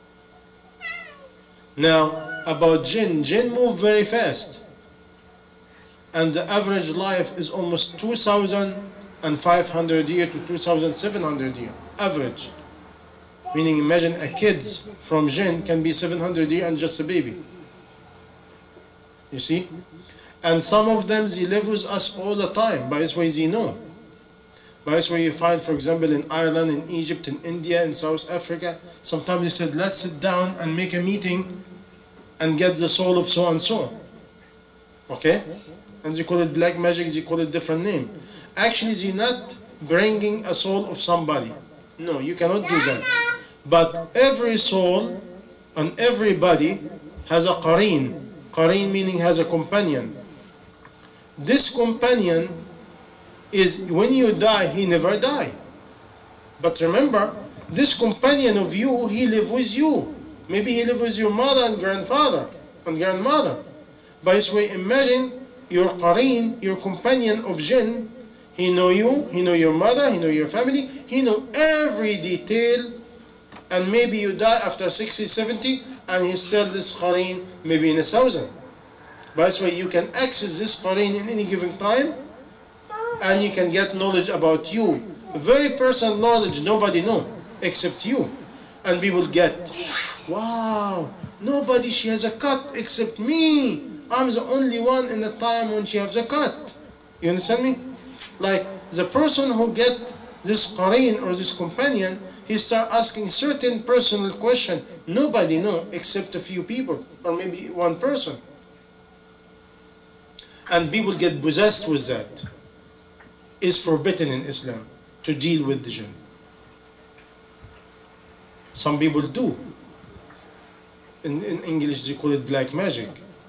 Now, about jinn, jinn move very fast. And the average life is almost two thousand five hundred years to two thousand seven hundred years. Average. Meaning, imagine a kid from jinn can be seven hundred years and just a baby. You see? And some of them, they live with us all the time. By this way, they know. By this way, you find, for example, in Ireland, in Egypt, in India, in South Africa, sometimes they said, let's sit down and make a meeting and get the soul of so and so. Okay? And they call it black magic, they call it different name. Actually, they're not bringing a soul of somebody. No, you cannot do that. But every soul and everybody has a qareen. Qareen meaning has a companion. This companion is, when you die, he never die. But remember, this companion of you, he live with you. Maybe he live with your mother and grandfather and grandmother. By this way, imagine your qareen, your companion of jinn, he know you, he know your mother, he know your family, he know every detail, and maybe you die after sixty, seventy, and he still this qareen maybe in a thousand. By this way, you can access this qareen in any given time, and you can get knowledge about you. Very personal knowledge nobody knows except you. And we will get, wow, nobody, she has a cut except me. I'm the only one in the time when she has a cut. You understand me? Like the person who get this qareen or this companion, he start asking certain personal question. Nobody know except a few people or maybe one person. And people get possessed with that. It's forbidden in Islam to deal with the jinn. Some people do. In, in English they call it black magic.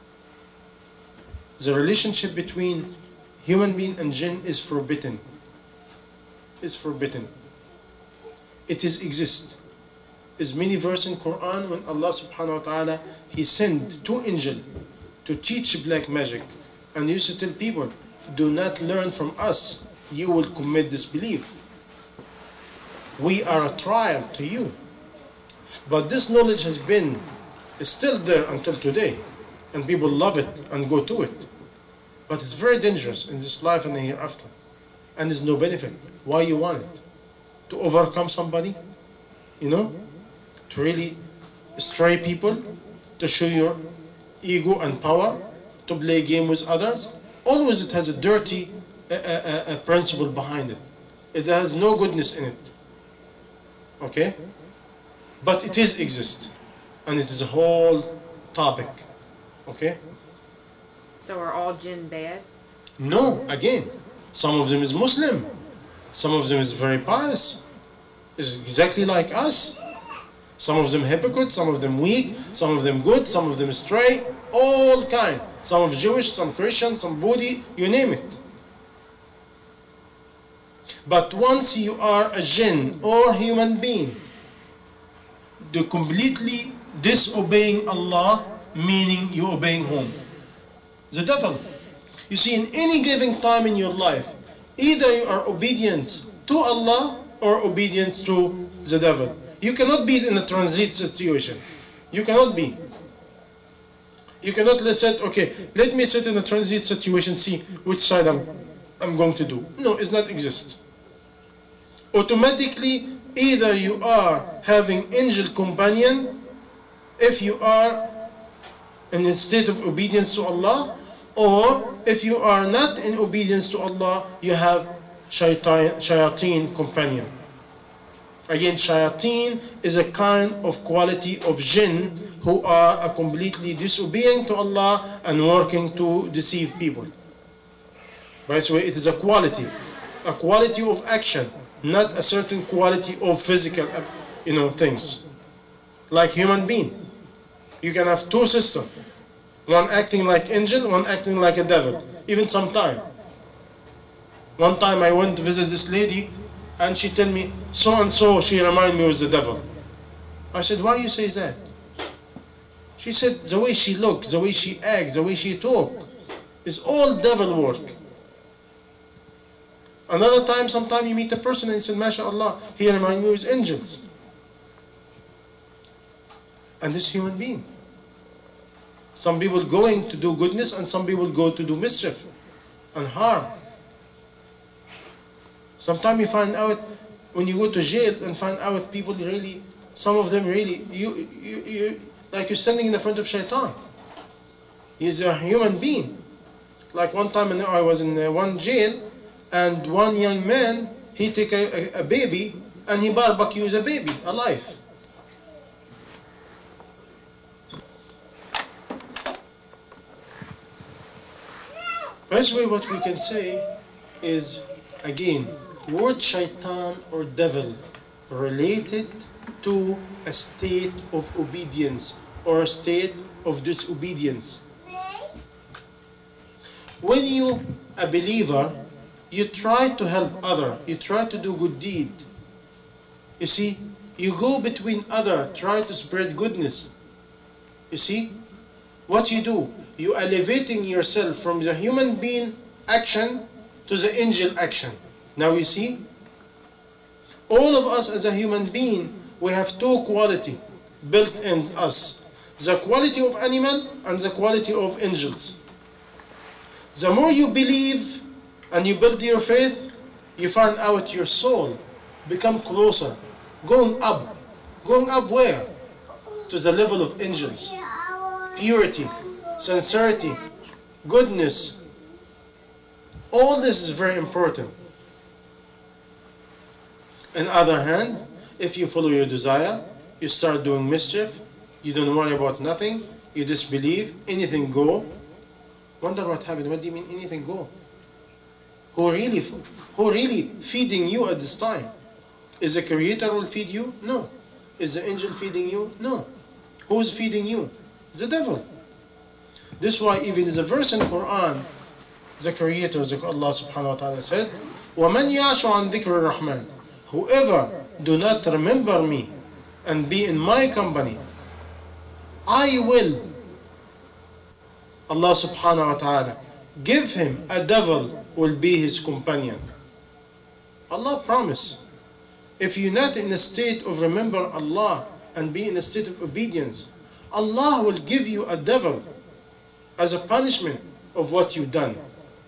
The relationship between human being and jinn is forbidden. It's forbidden. It is exist. There's many verses in Quran when Allah subhanahu wa ta'ala, He sent two angels to teach black magic. And He used to tell people, do not learn from us. You will commit disbelief. We are a trial to you. But this knowledge has been, is still there until today. And people love it and go to it. But it's very dangerous in this life and the hereafter. And there's no benefit. Why you want it? To overcome somebody? You know? To really stray people? To show your ego and power? To play a game with others? Always it has a dirty uh, uh, uh, principle behind it. It has no goodness in it. Okay? But it is exist. And it is a whole topic. Okay? So are all jinn bad? No, again. Some of them is Muslim. Some of them is very pious. Is exactly like us. Some of them hypocrite, some of them weak, some of them good, some of them stray, all kind. Some of Jewish, some Christian, some Buddhist, you name it. But once you are a jinn or human being, the completely disobeying Allah, meaning you obeying whom? The devil. You see, in any given time in your life, either you are obedience to Allah or obedience to the devil. You cannot be in a transit situation. You cannot be. You cannot let's say, okay, let me sit in a transit situation, see which side I'm, I'm going to do. No, it's not exist. Automatically, either you are having angel companion if you are in a state of obedience to Allah, or if you are not in obedience to Allah, you have shaitan, shayateen companion. Again, shayateen is a kind of quality of jinn who are completely disobeying to Allah and working to deceive people. By the way, it is a quality, a quality of action, not a certain quality of physical, you know, things. Like human being, you can have two systems, one acting like angel, one acting like a devil, even sometime. One time I went to visit this lady, and she told me, so and so, she reminded me of the devil. I said, why do you say that? She said, the way she looks, the way she acts, the way she talks, is all devil work. Another time, sometime you meet a person and you said, MashaAllah, he reminds me of angels. And this human being. Some people going to do goodness and some people go to do mischief and harm. Sometimes you find out, when you go to jail and find out people really, some of them really, you, you, you like you're standing in the front of shaitan. He's a human being. Like one time I was in one jail, and one young man, he took a, a, a baby and he barbecues a baby alive. Basically, what we can say is, again, word shaitan or devil related to a state of obedience or a state of disobedience. When you, a believer, you try to help other, you try to do good deed. You see, you go between other, try to spread goodness. You see, what you do, you elevating yourself from the human being action to the angel action. Now you see, all of us as a human being, we have two quality built in us. The quality of animal and the quality of angels. The more you believe and you build your faith, you find out your soul become closer, going up. Going up where? To the level of angels. Purity, sincerity, goodness. All this is very important. On the other hand, if you follow your desire, you start doing mischief, you don't worry about nothing, you disbelieve, anything go. Wonder what happened. What do you mean anything go? Who really, who really feeding you at this time? Is the Creator will feed you? No. Is the angel feeding you? No. Who is feeding you? The devil. This is why even the verse in Quran, the Creator, Allah subhanahu wa ta'ala said, وَمَنْ يَعْشُ عَنْ ذِكْرِ الرَّحْمَنِ, whoever do not remember me and be in my company, I will, Allah subhanahu wa ta'ala, give him a devil will be his companion. Allah promised, if you're not in a state of remember Allah and be in a state of obedience, Allah will give you a devil as a punishment of what you've done.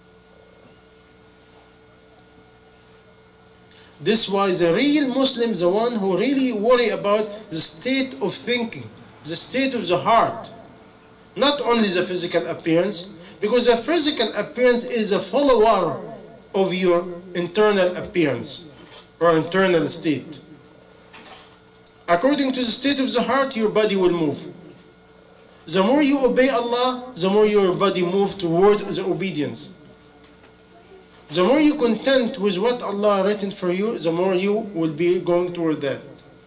This is why the real Muslim, the one who really worry about the state of thinking, the state of the heart, not only the physical appearance, because the physical appearance is a follower of your internal appearance or internal state. According to the state of the heart, your body will move. The more you obey Allah, the more your body moves toward the obedience. The more you content with what Allah written for you, the more you will be going toward that.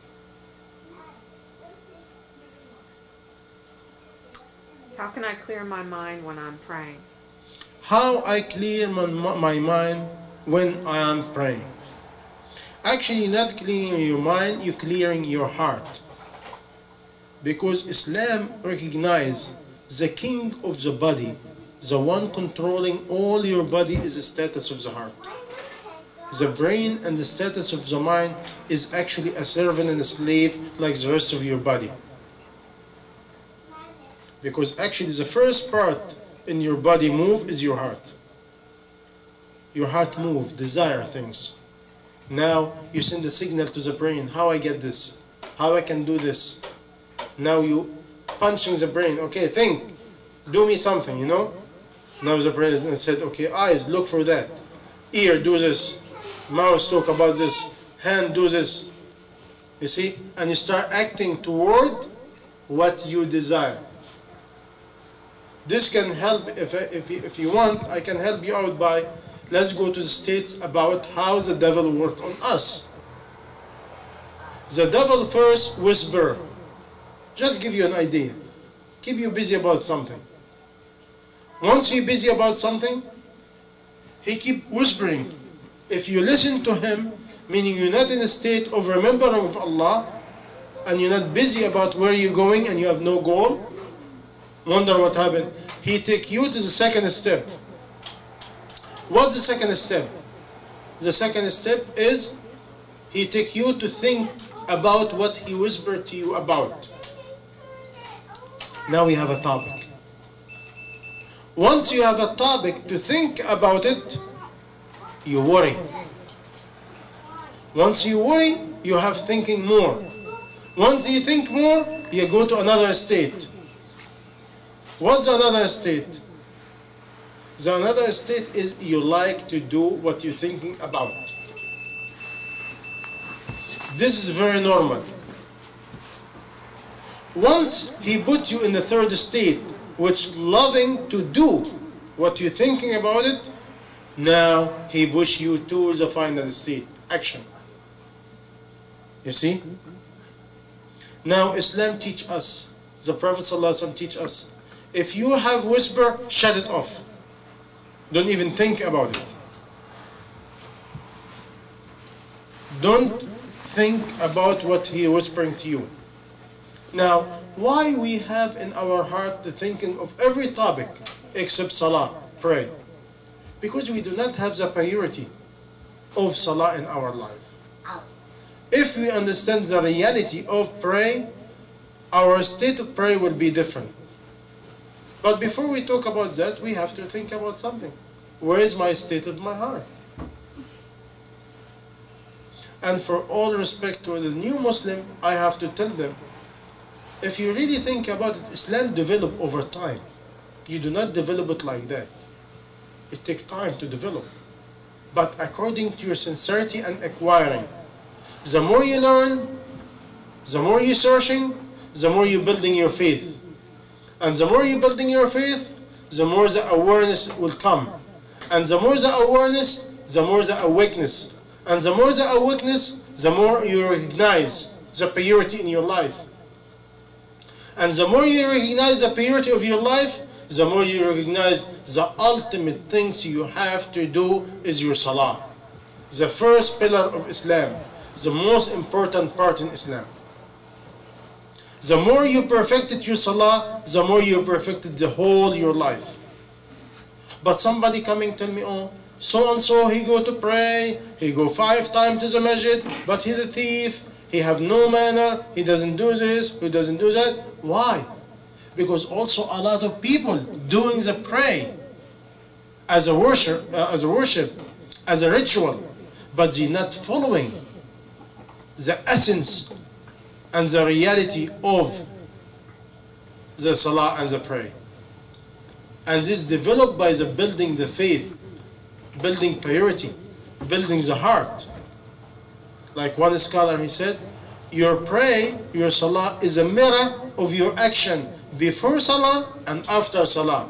How can I clear my mind when I'm praying? How I clear my, my mind when I am praying? Actually, not clearing your mind, you're clearing your heart. Because Islam recognizes the king of the body, the one controlling all your body, is the status of the heart. The brain and the status of the mind is actually a servant and a slave like the rest of your body. Because actually the first part in your body move is your heart. Your heart moves, desire things. Now you send a signal to the brain, how I get this, how I can do this. Now you punching the brain, okay, think, do me something, you know. Now the brain said, okay, eyes, look for that. Ear, do this. Mouth, talk about this. Hand, do this. You see? And you start acting toward what you desire. This can help, if, if, if you want, I can help you out by, let's go to the states about how the devil works on us. The devil first whisper. Just give you an idea. Keep you busy about something. Once you're busy about something, he keep whispering. If you listen to him, meaning you're not in a state of remembering of Allah, and you're not busy about where you're going and you have no goal, wonder what happened. He take you to the second step. What's the second step? The second step is he take you to think about what he whispered to you about. Now we have a topic. Once you have a topic to think about it, you worry. Once you worry, you have thinking more. Once you think more, you go to another state. What's another state? The another state is you like to do what you're thinking about. This is very normal. Once he put you in the third state, which loving to do what you're thinking about it, now he push you to the final state, action. You see? Now Islam teach us, the Prophet ﷺ teach us, if you have whisper, shut it off. Don't even think about it. Don't think about what he is whispering to you. Now, why we have in our heart the thinking of every topic except salah, pray? Because we do not have the priority of salah in our life. If we understand the reality of pray, our state of prayer will be different. But before we talk about that, we have to think about something. Where is my state of my heart? And for all respect to the new Muslim, I have to tell them, if you really think about it, Islam developed over time. You do not develop it like that. It takes time to develop. But according to your sincerity and acquiring, the more you learn, the more you're searching, the more you're building your faith. And the more you're building your faith, the more the awareness will come. And the more the awareness, the more the awakeness. And the more the awakeness, the more you recognize the purity in your life. And the more you recognize the purity of your life, the more you recognize the ultimate things you have to do is your salah. The first pillar of Islam, the most important part in Islam. The more you perfected your salah, the more you perfected the whole your life. But somebody coming tell me, oh, so and so he go to pray, he go five times to the masjid, but he's a thief, he have no manner, he doesn't do this, he doesn't do that. Why? Because also a lot of people doing the pray as a worship, uh, as a worship, as a ritual, but they're not following the essence and the reality of the salah and the prayer. And this developed by the building the faith, building purity, building the heart. Like one scholar, he said, your prayer, your salah is a mirror of your action before salah and after salah.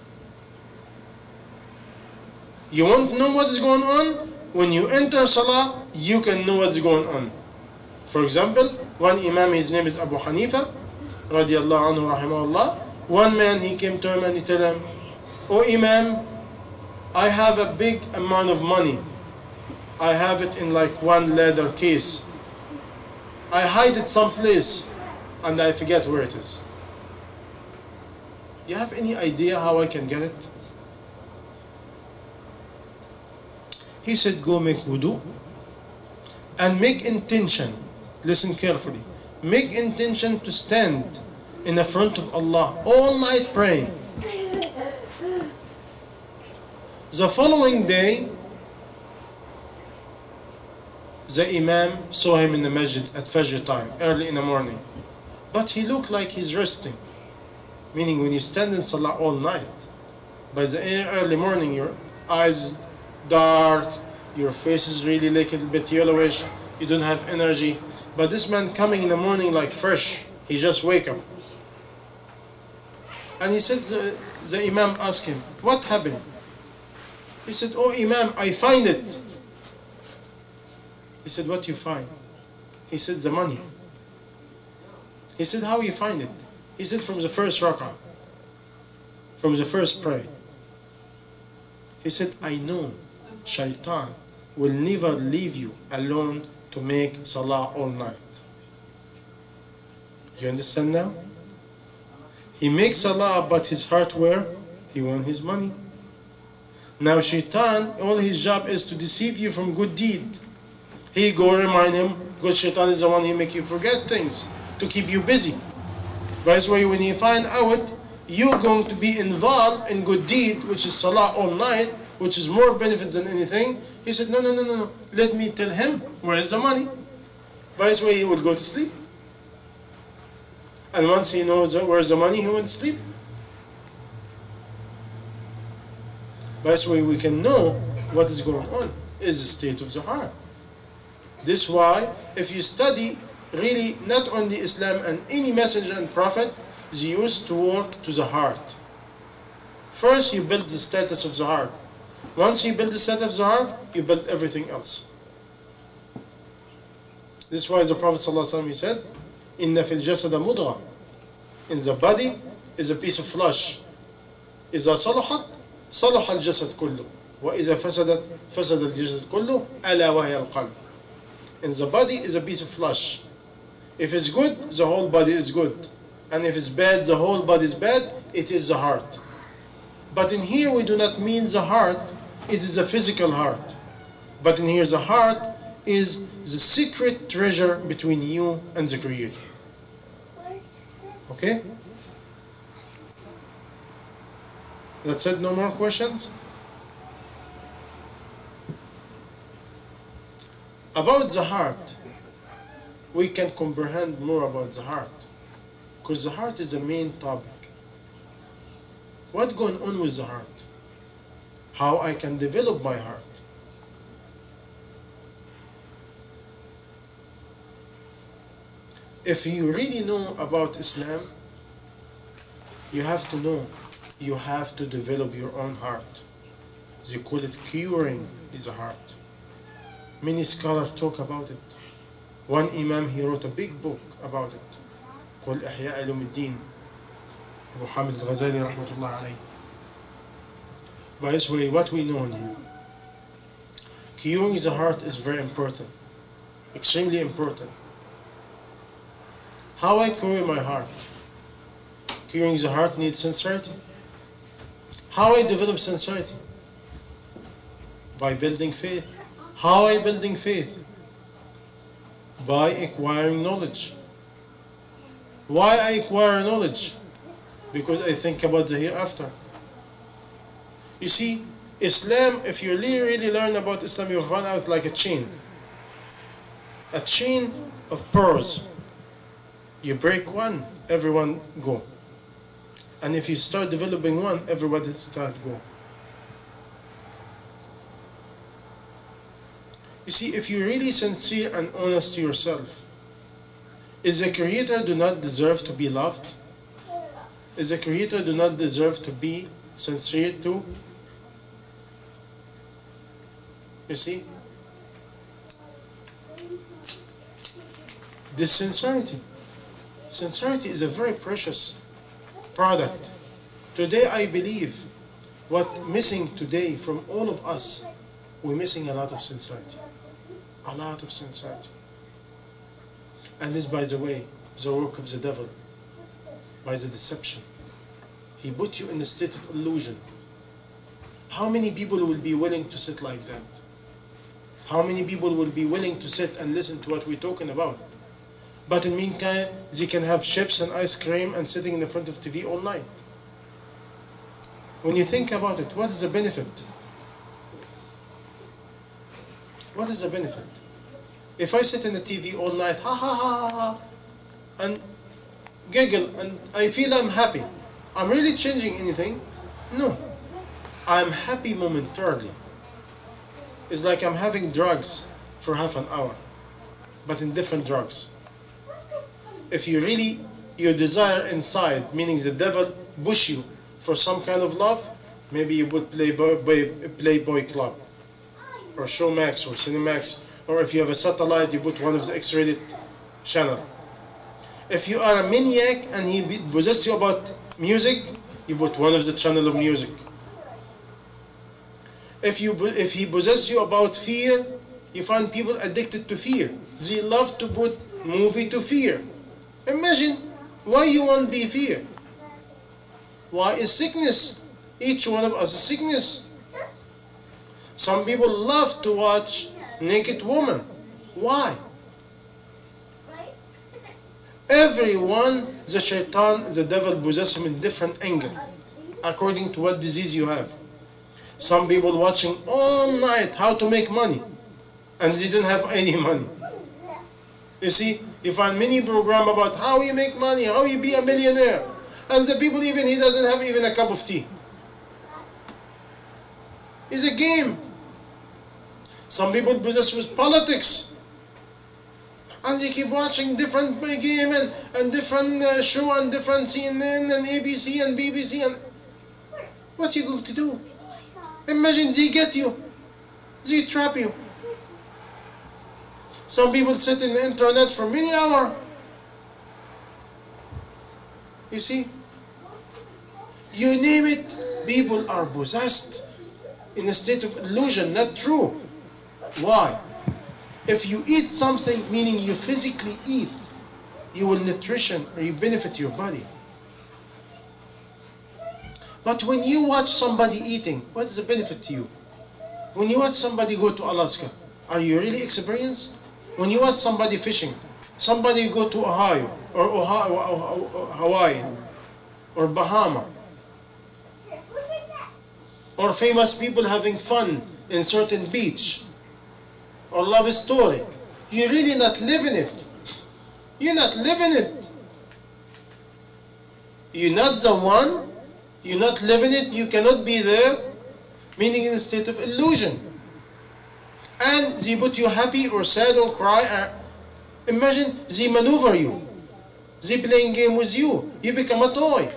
You want to know what is going on? When you enter salah, you can know what's going on. For example, one imam, his name is Abu Hanifa, radiallahu anhu, rahimahullah. One man, he came to him and he told him, oh imam, I have a big amount of money. I have it in like one leather case. I hide it someplace and I forget where it is. You have any idea how I can get it? He said, go make wudu and make intention. Listen carefully. Make intention to stand in the front of Allah all night praying. The following day, the Imam saw him in the masjid at Fajr time, early in the morning. But he looked like he's resting. Meaning when you stand in Salah all night, by the early morning your eyes dark, your face is really like a little bit yellowish, you don't have energy. But this man coming in the morning like fresh, he just wake up. And he said, the, the Imam asked him, what happened? He said, oh Imam, I find it. He said, what you find? He said, the money. He said, how you find it? He said, from the first rak'ah, from the first prayer. He said, I know Shaitan will never leave you alone to make Salah all night. You understand now? He makes Salah, but his heart where? He wants his money. Now Shaitan, all his job is to deceive you from good deed. He go remind him, because Shaitan is the one who make you forget things, to keep you busy. That's why when you find out you're going to be involved in good deed, which is Salah all night, which is more benefits than anything, he said, no, no, no, no, no. Let me tell him, where is the money? That's why he will go to sleep. And once he knows where's the money, he won't sleep. That's why we can know what is going on, is the state of the heart. This is why, if you study really not only Islam and any messenger and prophet, they used to work to the heart. First, you build the status of the heart. Once you build the status of the heart, you build everything else. This is why the Prophet ﷺ said, "Inna fil jasada mudghah." In the body is a piece of flesh. إذا صلحت صلح الجسد كله وإذا فسدت فسد الجسد كله ألا وهي القلب. In the body is a piece of flesh. If it's good, the whole body is good. And if it's bad, the whole body is bad. It is the heart. But in here we do not mean the heart, it is the physical heart. But in here the heart is the secret treasure between you and the Creator. Okay? That's it, no more questions? About the heart, we can comprehend more about the heart. Because the heart is the main topic. What's going on with the heart? How I can develop my heart? If you really know about Islam, you have to know, you have to develop your own heart. They call it curing the heart. Many scholars talk about it. One Imam, he wrote a big book about it, called Ihya Ulumuddin, Abu Hamid al-Ghazali rahmatullah alayhi. By this way, what we know here, curing the heart is very important, extremely important. How I cure my heart? Curing the heart needs sincerity. How I develop sincerity? By building faith. How I building faith? By acquiring knowledge. Why I acquire knowledge? Because I think about the hereafter. You see, Islam, if you really, really learn about Islam, you'll find out like a chain. A chain of pearls. You break one, everyone go. And if you start developing one, everybody start go. You see, if you're really sincere and honest to yourself, is the Creator do not deserve to be loved? Is the Creator do not deserve to be sincere to? You see? This sincerity. Sincerity is a very precious product. Today I believe what missing today from all of us, we're missing a lot of sincerity. A lot of sincerity. And this, by the way, is the work of the devil, by the deception. He put you in a state of illusion. How many people will be willing to sit like that? How many people will be willing to sit and listen to what we're talking about? But in the meantime, they can have chips and ice cream and sitting in the front of T V all night. When you think about it, what is the benefit? What is the benefit? If I sit in the T V all night, ha ha ha ha, ha and giggle, and I feel I'm happy, I'm really changing anything? No. I'm happy momentarily. It's like I'm having drugs for half an hour, but in different drugs. If you really, your desire inside, meaning the devil push you for some kind of love, maybe you would play Playboy, Playboy Club, or Showmax, or Cinemax, or if you have a satellite, you put one of the X-rated channel. If you are a maniac and he possesses you about music, you put one of the channel of music. If you if he possesses you about fear, you find people addicted to fear. They love to put movie to fear. Imagine why you won't be fear. Why is sickness? Each one of us is sickness. Some people love to watch naked woman. Why? Everyone, the shaitan, the devil possesses him in different angle, according to what disease you have. Some people watching all night how to make money, and they don't have any money. You see, you find many program about how you make money, how you be a millionaire, and the people even he doesn't have even a cup of tea. It's a game. Some people possessed with politics, and they keep watching different game and, and different uh, show and different C N N and A B C and B B C and what are you going to do? Imagine they get you, they trap you. Some people sit in the internet for many hours. You see, you name it, people are possessed in a state of illusion, not true. Why? If you eat something, meaning you physically eat, you will nutrition or you benefit your body. But when you watch somebody eating, what is the benefit to you? When you watch somebody go to Alaska, are you really experienced? When you watch somebody fishing, somebody go to Ohio or Ohio, or Hawaii or Bahama, or famous people having fun in certain beach, or love story, you're really not living it. You're not living it. You're not the one. You're not living it. You cannot be there, meaning in a state of illusion. And they put you happy or sad or cry. Uh, imagine they maneuver you. They playing game with you. You become a toy.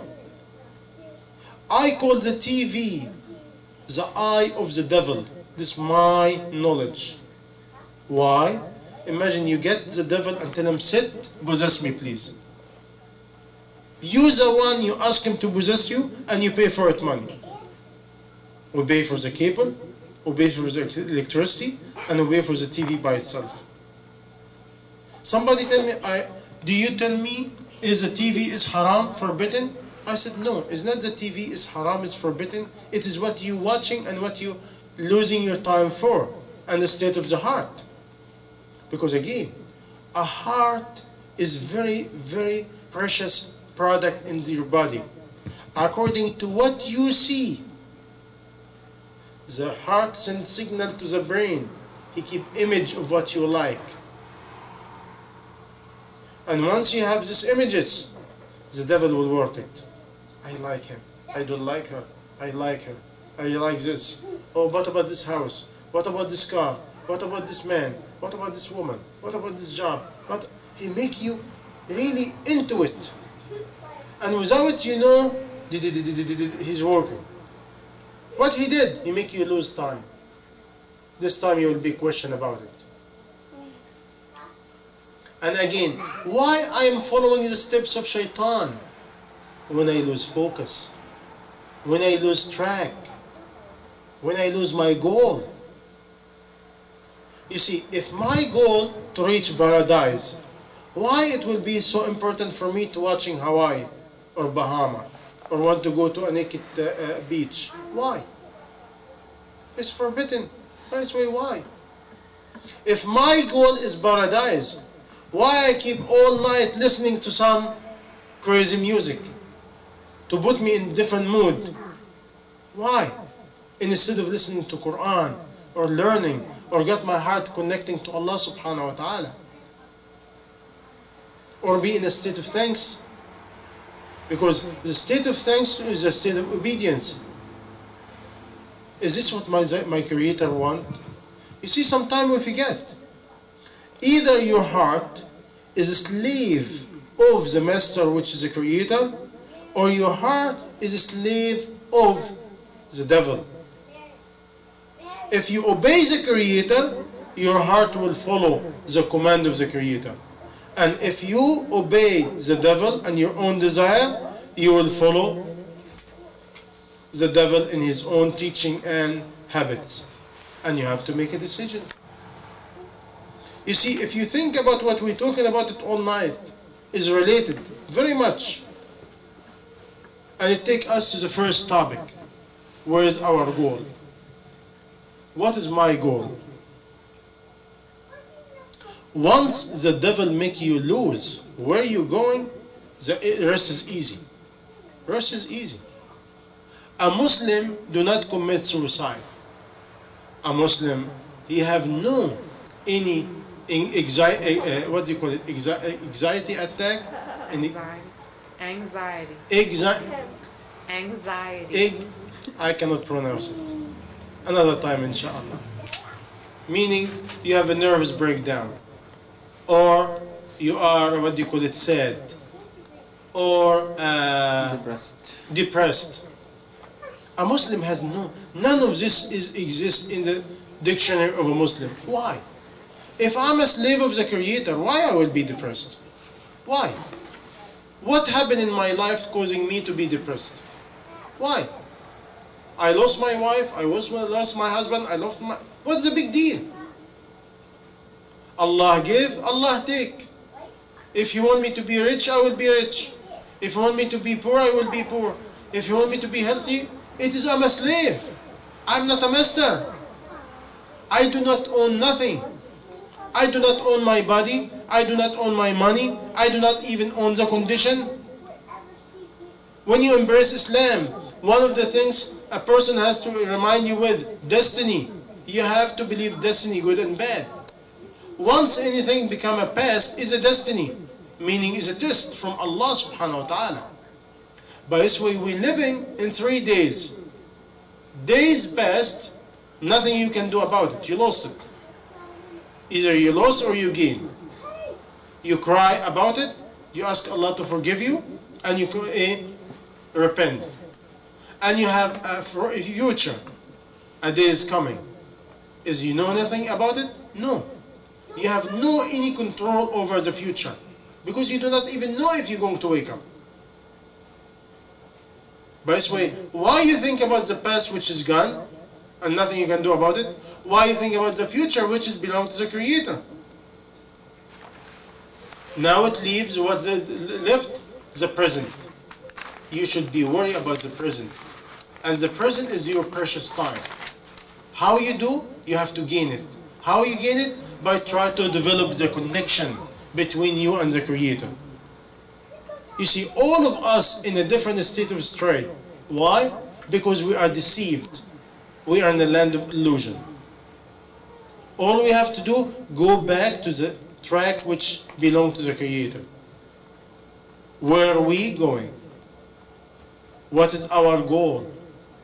I call the T V the eye of the devil. This is my knowledge. Why? Imagine you get the devil and tell him, sit, possess me please. You the one, you ask him to possess you, and you pay for it money. We pay for the cable, we pay for the electricity, and we pay for the T V by itself. Somebody tell me, I, do you tell me, is the T V is haram, forbidden? I said, no, it's not the T V is haram, is forbidden. It is what you watching and what you losing your time for, and the state of the heart. Because again, a heart is very, very precious product in your body. According to what you see, the heart sends signal to the brain. He keep image of what you like. And once you have these images, the devil will work it. I like him. I don't like her. I like her. I like this. Oh, what about this house? What about this car? What about this man? What about this woman? What about this job? What? He make you really into it. And without you know, he's working. What he did, he make you lose time. This time you will be questioned about it. And again, why I am following the steps of shaitan? When I lose focus, when I lose track, when I lose my goal. You see, if my goal to reach paradise, why it will be so important for me to watching Hawaii or Bahama or want to go to a naked uh, uh, beach? Why? It's forbidden. That's why. Why? If my goal is paradise, why I keep all night listening to some crazy music to put me in different mood? Why? Instead of listening to Quran or learning or get my heart connecting to Allah subhanahu wa ta'ala, or be in a state of thanks. Because the state of thanks is a state of obedience. Is this what my, my Creator wants? You see, sometimes we forget. Either your heart is a slave of the Master, which is the Creator, or your heart is a slave of the devil. If you obey the Creator, your heart will follow the command of the Creator. And if you obey the devil and your own desire, you will follow the devil in his own teaching and habits. And you have to make a decision. You see, if you think about what we're talking about it all night, is related very much. And it takes us to the first topic. Where is our goal? What is my goal? Once the devil make you lose where you going, the rest is easy. Rest is easy. A Muslim do not commit suicide. A Muslim, he have no any anxiety, uh, what do you call it, anxiety attack? Anxiety. Anxiety. Anxiety. Anxiety. I cannot pronounce it. Another time, inshallah. Meaning, you have a nervous breakdown. Or you are, what do you call it, sad. Or uh, Depressed. depressed. A Muslim has no, none of this is exists in the dictionary of a Muslim. Why? If I'm a slave of the Creator, why I will be depressed? Why? What happened in my life causing me to be depressed? Why? I lost my wife, I was, lost my husband, I lost my... What's the big deal? Allah give, Allah take. If you want me to be rich, I will be rich. If you want me to be poor, I will be poor. If you want me to be healthy, it is I'm a slave. I'm not a master. I do not own nothing. I do not own my body. I do not own my money. I do not even own the condition. When you embrace Islam, one of the things a person has to remind you with, destiny. You have to believe destiny, good and bad. Once anything become a past, is a destiny. Meaning is a test from Allah subhanahu wa ta'ala. By this way, we're living in three days. Days past, nothing you can do about it. You lost it. Either you lost or you gain. You cry about it, you ask Allah to forgive you, and you uh, repent. And you have a future. A day is coming. Is you know nothing about it? No. You have no any control over the future. Because you do not even know if you're going to wake up. By this way, why you think about the past which is gone, and nothing you can do about it? Why you think about the future which is belong to the Creator? Now it leaves what the, left, the present. You should be worried about the present. And the present is your precious time. How you do? You have to gain it. How you gain it? By trying to develop the connection between you and the Creator. You see, all of us in a different state of stray. Why? Because we are deceived. We are in the land of illusion. All we have to do, go back to the track which belongs to the Creator. Where are we going? What is our goal?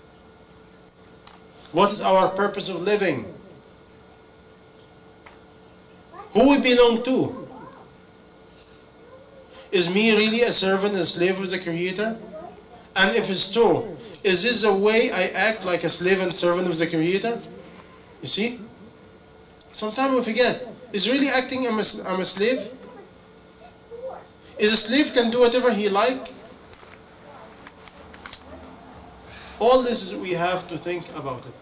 What is our purpose of living? Who we belong to? Is me really a servant and slave of the Creator? And if it's true, is this the way I act like a slave and servant of the Creator? You see? Sometimes we forget. Is really acting I'm a, I'm a slave? Is a slave can do whatever he like? All this is we have to think about it.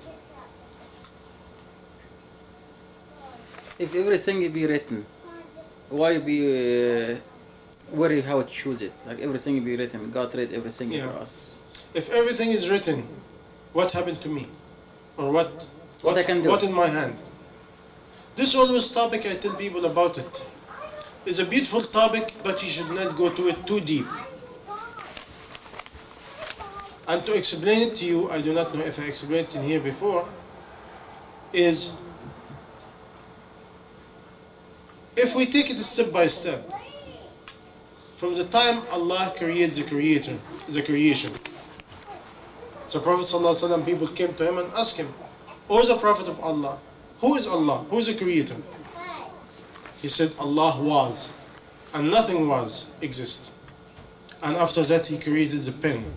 If everything be written, why be uh, worry how to choose it? Like everything be written, God read everything Yeah. for us. If everything is written, what happened to me? Or what, What I can do. What in my hand? This always topic I tell people about it. It's a beautiful topic, but you should not go to it too deep. And to explain it to you, I do not know if I explained it in here before, is If we take it step by step, from the time Allah creates the creator, the creation. So Prophet ﷺ, people came to him and asked him, "O the Prophet of Allah, who is Allah? Who is the creator?" He said, "Allah was, and nothing was, exist. And after that he created the pen.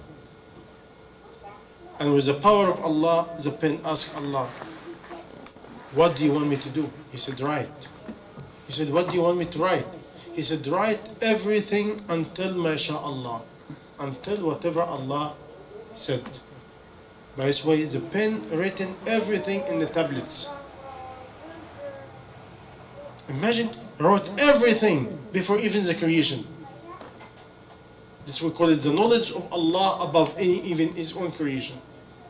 And with the power of Allah, the pen asked Allah, what do you want me to do?" He said, "Write." He said, "What do you want me to write?" He said, "Write everything until MashaAllah, until whatever Allah said." By this way, the pen written everything in the tablets. Imagine, wrote everything before even the creation. This we call it the knowledge of Allah above any, even His own creation.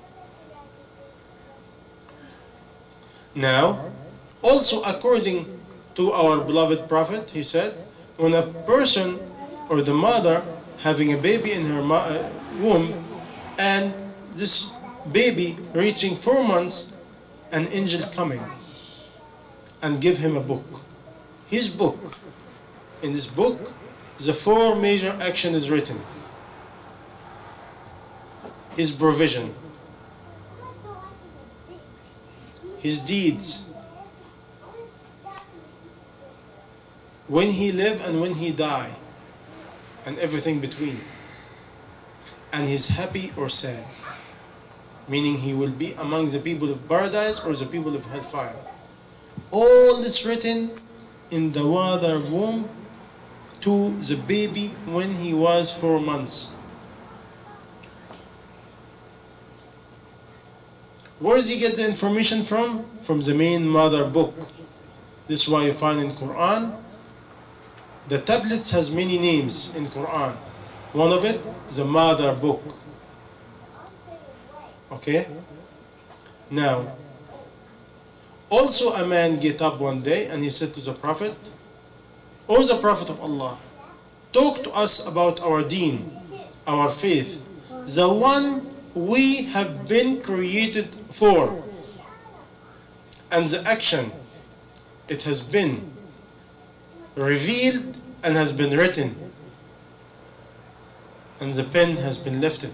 Now, also according to our beloved Prophet, he said, when a person or the mother having a baby in her womb, and this baby reaching four months, an angel coming and give him a book. His book. In this book, the four major action is written. His provision, his deeds, when he live and when he die, and everything between, and he's happy or sad, meaning he will be among the people of paradise or the people of hellfire. All this written in the mother womb to the baby when he was four months. Where does he get the information from? From the main mother book. This is why you find in Quran, the tablets has many names in Quran. One of it, the mother book. Okay? Now, also a man get up one day and he said to the Prophet, "O the Prophet of Allah, talk to us about our deen, our faith, the one we have been created for, and the action it has been revealed and has been written, and the pen has been lifted.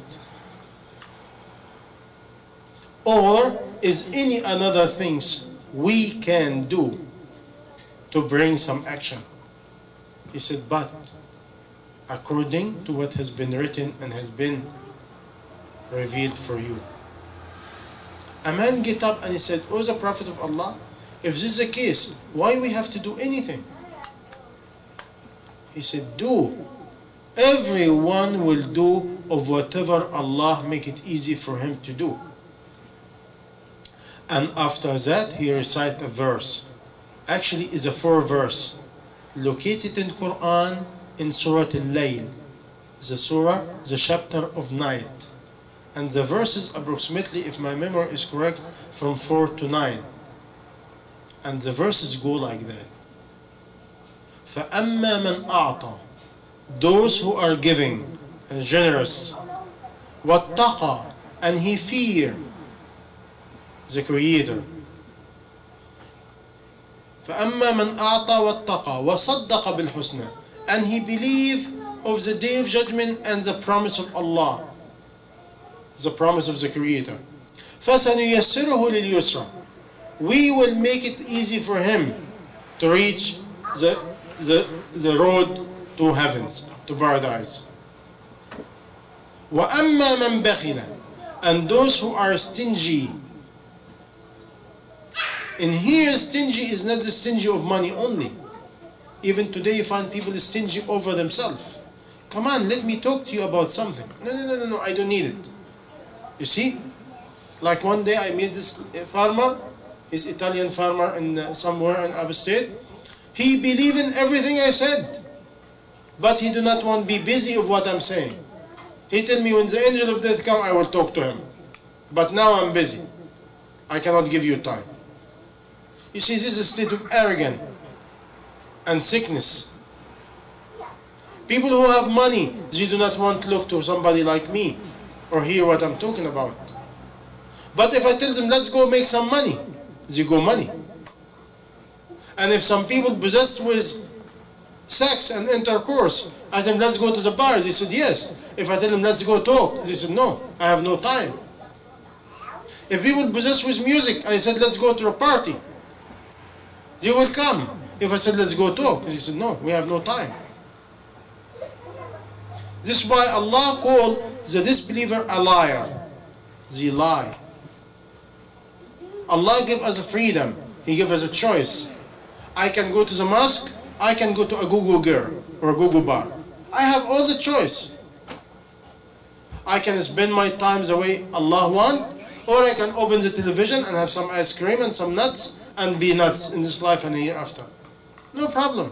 Or is any another things we can do to bring some action?" He said, "But according to what has been written and has been revealed for you." A man get up and he said, "O the Prophet of Allah, if this is the case, why we have to do anything?" He said, "Do. Everyone will do of whatever Allah make it easy for him to do." And after that, he recite a verse. Actually, is a four verse, located in Quran in Surah Al-Layl, the surah, the chapter of night. And the verses approximately, if my memory is correct, from four to nine. And the verses go like that. فَأَمَّا مَنْ أَعْطَى, those who are giving and generous, وَاتَّقَى, and he fear the Creator. فَأَمَّا مَنْ أَعْطَى وَاتَّقَى وَصَدَّقَ بِالْحُسْنَى, and he believe of the day of judgment and the promise of Allah, the promise of the Creator. فَسَنُيَسِّرُهُ لِلْيُسْرَى, we will make it easy for him to reach the, the, the road to heavens, to paradise. وَأَمَّا مَنْ بَخِلَ, and those who are stingy. In here, stingy is not the stingy of money only. Even today you find people stingy over themselves. Come on, let me talk to you about something. No, no, no, no, no, I don't need it. You see? Like one day I met this farmer, he's Italian farmer in uh, somewhere in upstate. He believed in everything I said, but he do not want to be busy of what I'm saying. He tell me when the angel of death come, I will talk to him. But now I'm busy. I cannot give you time. You see, this is a state of arrogance and sickness. People who have money, they do not want to look to somebody like me or hear what I'm talking about. But if I tell them, let's go make some money, they go money. And if some people possessed with sex and intercourse, I tell them, let's go to the bars. They said, yes. If I tell them, let's go talk, they said, no, I have no time. If people possessed with music, I said, let's go to a party. They will come. If I said, let's go talk, they said, no, we have no time. This is why Allah called the disbeliever a liar. They lie. Allah gave us a freedom. He gave us a choice. I can go to the mosque, I can go to a Google girl or a Google bar. I have all the choice. I can spend my time the way Allah wants, or I can open the television and have some ice cream and some nuts and be nuts in this life and the year after. No problem.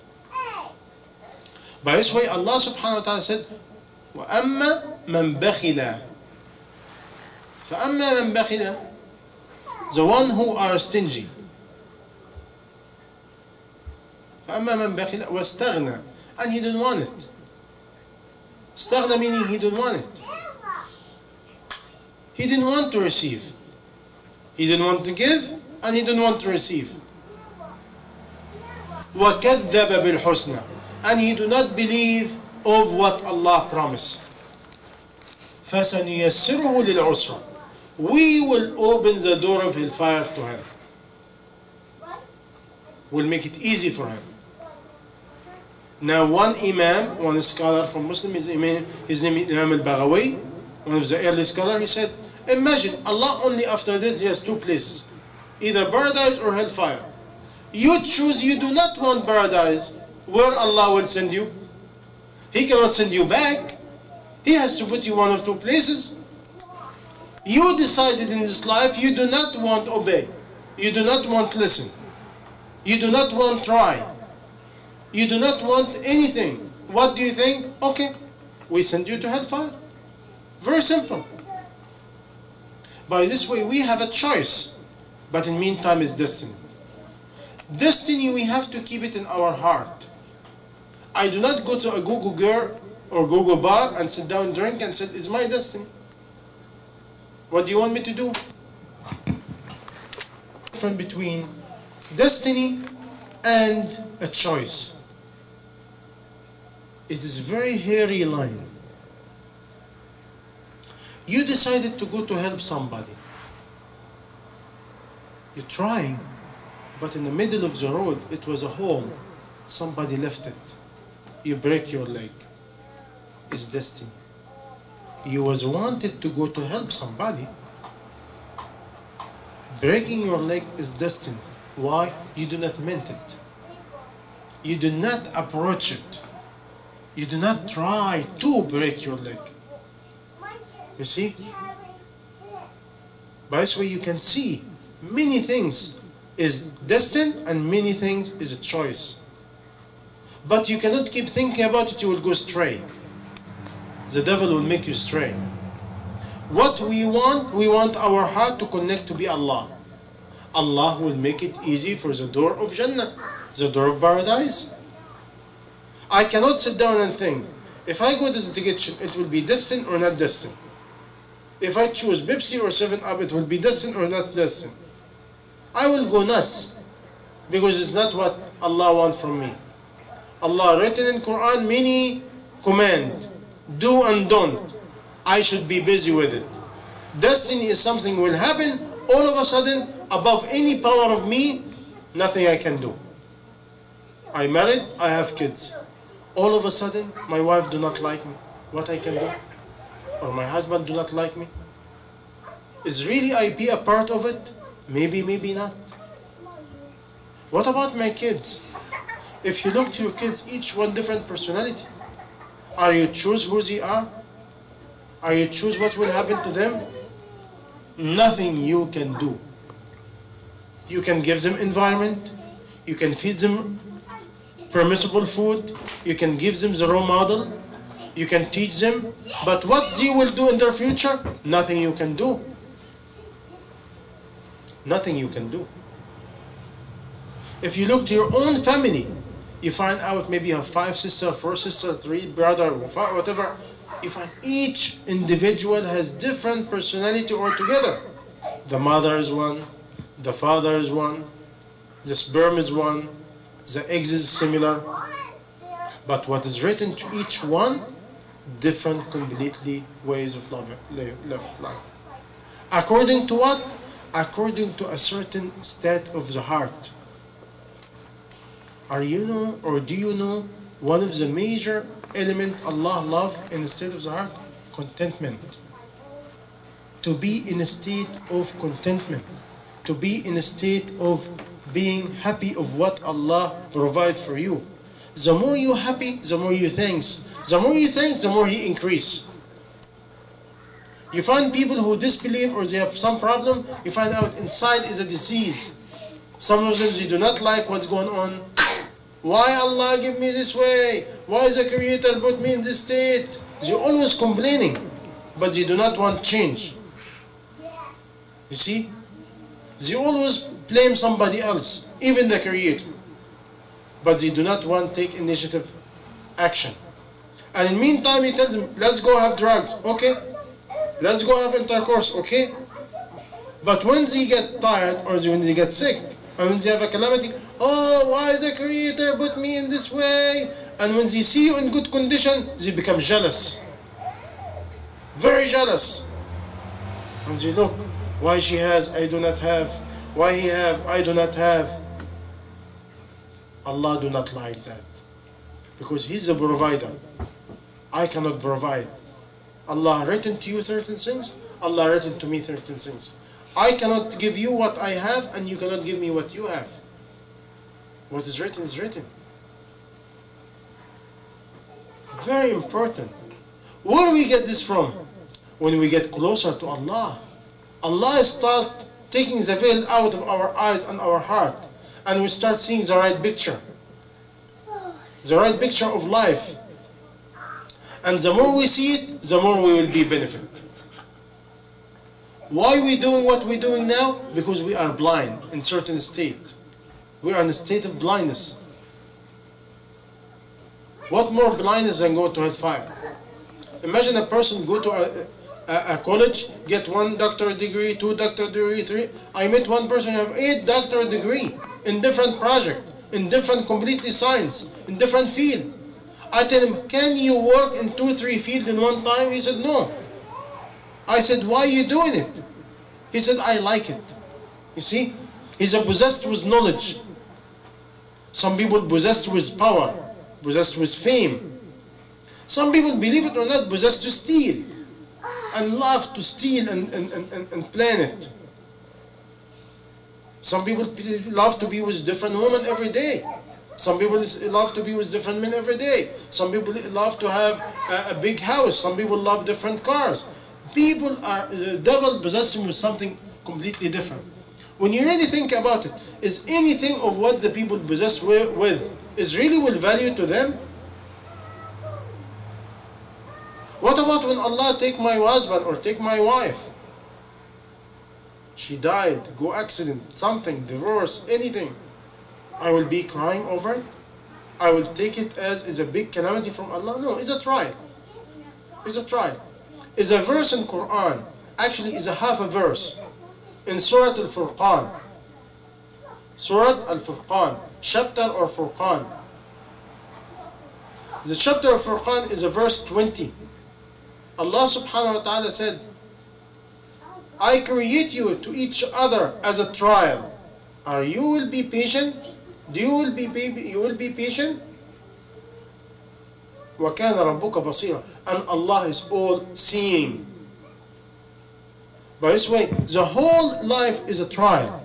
By this way, Allah subhanahu wa ta'ala said, وَأَمَّا مَنْ بَخِلَ فَأَمَّا مَنْ بَخِلَ, the one who are stingy. فَأَمَّا مَنْ بَخِلَ وَاسْتَغْنَى, and he didn't want it. استغنى meaning he didn't want it. He didn't want to receive. He didn't want to give, and he didn't want to receive. وَكَذَّبَ بِالْحُسْنَى, and he do not believe of what Allah promised. فَسَنُيَسِّرُهُ لِلْعُسْرَى, we will open the door of hellfire to him. We'll make it easy for him. Now one imam, one scholar from Muslim, his, imam, his name is Imam al-Baghawi, one of the early scholars, he said, imagine Allah only after this he has two places, either paradise or hellfire. You choose, you do not want paradise, where Allah will send you. He cannot send you back. He has to put you one of two places. You decided in this life you do not want obey. You do not want listen. You do not want try. You do not want anything. What do you think? Okay, we send you to hellfire. Very simple. By this way, we have a choice. But in the meantime, it's destiny. Destiny, we have to keep it in our heart. I do not go to a Google girl or Google bar and sit down and drink and say, it's my destiny. What do you want me to do? Difference between destiny and a choice. It is a very hairy line. You decided to go to help somebody. You're trying, but in the middle of the road, it was a hole. Somebody left it. You break your leg. It's destiny. You was wanted to go to help somebody. Breaking your leg is destiny. Why? You do not meant it. You do not approach it. You do not try to break your leg. You see? By this way you can see many things is destined and many things is a choice. But you cannot keep thinking about it, you will go astray. The devil will make you stray. What we want, we want our heart to connect to be Allah. Allah will make it easy for the door of Jannah, the door of paradise. I cannot sit down and think, if I go to the kitchen, it will be destined or not destined. If I choose Pepsi or seven up, it will be destined or not destined. I will go nuts, because it's not what Allah wants from me. Allah written in Quran many commands, do and don't. I should be busy with it. Destiny is something will happen all of a sudden, above any power of me, nothing I can do. I married, I have kids. All of a sudden, my wife do not like me. What I can do? Or my husband do not like me? Is really I be a part of it? Maybe, maybe not. What about my kids? If you look to your kids, each one different personality. Are you choose who they are? Are you choose what will happen to them? Nothing you can do. You can give them environment. You can feed them permissible food. You can give them the role model. You can teach them. But what they will do in their future, nothing you can do. Nothing you can do. If you look to your own family, you find out maybe you have five sisters, four sisters, three brothers, whatever. You find each individual has different personality altogether. The mother is one, the father is one, The sperm is one, the eggs is similar, but what is written to each one, different completely ways of life. According to what? According to a certain state of the heart. Are you know, or do you know, one of the major elements Allah loves in the state of the heart? Contentment. To be in a state of contentment. To be in a state of being happy of what Allah provides for you. The more you're happy, the more you thanks. The more you thanks, the more He increase. You find people who disbelieve or they have some problem, you find out inside is a disease. Some of them, they do not like what's going on. Why Allah give me this way? Why the Creator put me in this state? They're always complaining, but they do not want change. You see? They always blame somebody else, even the Creator. But they do not want to take initiative, action. And in the meantime, he tells them, let's go have drugs. Okay. Let's go have intercourse. Okay. But when they get tired or when they get sick, and when they have a calamity, oh, why the Creator put me in this way? And when they see you in good condition, they become jealous. Very jealous. And they look, why she has, I do not have. Why he have, I do not have. Allah do not like that. Because He's the provider. I cannot provide. Allah written to you certain things. Allah written to me certain things. I cannot give you what I have, and you cannot give me what you have. What is written is written. Very important. Where do we get this from? When we get closer to Allah. Allah start taking the veil out of our eyes and our heart, and we start seeing the right picture. The right picture of life. And the more we see it, the more we will be benefit. Why are we doing what we're doing now? Because we are blind in certain state. We are in a state of blindness. What more blindness than go to hellfire? Imagine a person go to a, a, a college, get one doctorate degree, two doctorate degree, three. I met one person who have eight doctorate degree in different project, in different completely science, in different field. I tell him, can you work in two, three fields in one time? He said, no. I said, why are you doing it? He said, I like it. You see, he's a possessed with knowledge. Some people possessed with power, possessed with fame. Some people, believe it or not, possessed to steal and love to steal and, and, and, and plan it. Some people love to be with different women every day. Some people love to be with different men every day. Some people love to have a, a big house. Some people love different cars. People are, the devil possesses them with something completely different. When you really think about it, is anything of what the people possess with, with is really with value to them? What about when Allah take my husband or take my wife? She died, go accident, something, divorce, anything. I will be crying over it? I will take it as is a big calamity from Allah? No, it's a trial. It's a trial. It's a verse in Quran. Actually, it's a half a verse. In Surah Al-Furqan. Surah Al-Furqan. Chapter or Furqan. The chapter of Furqan is a verse twenty. Allah subhanahu wa ta'ala said, I create you to each other as a trial. Are you will be patient? Do you will be you will be patient? وَكَانَ رَبُّكَ بَصِيرًا. And Allah is all seeing. By this way, the whole life is a trial.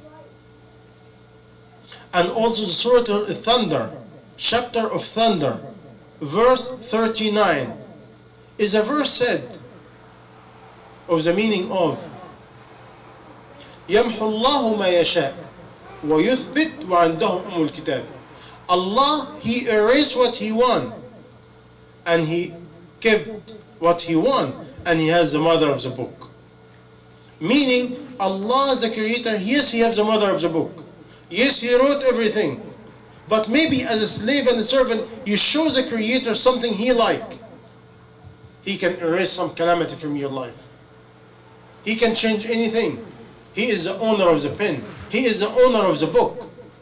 And also the Surah Al-Thunder, chapter of Thunder, verse thirty-nine, is a verse said of the meaning of يَمْحُ اللَّهُ مَا يَشَاءُ وَيُثْبِتْ وَعِنْدَهُ أُمُّ الْكِتَابِ. Allah, He erased what He wants, and He kept what He wants, and He has the mother of the book. Meaning, Allah, the Creator, yes, He has the mother of the book. Yes, He wrote everything. But maybe as a slave and a servant, you show the Creator something He like. He can erase some calamity from your life. He can change anything. He is the owner of the pen. He is the owner of the book.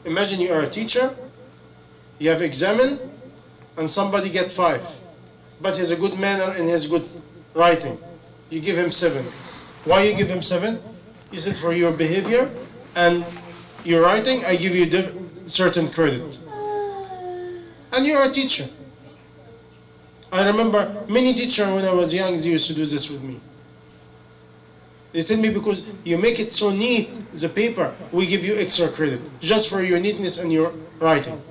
Imagine you are a teacher, you have examined, and somebody get five, but he has a good manner and he has good writing. You give him seven. Why you give him seven? You said for your behavior and your writing, I give you the certain credit. And you are a teacher. I remember many teachers when I was young, they used to do this with me. They tell me, because you make it so neat, the paper, we give you extra credit, just for your neatness and your writing.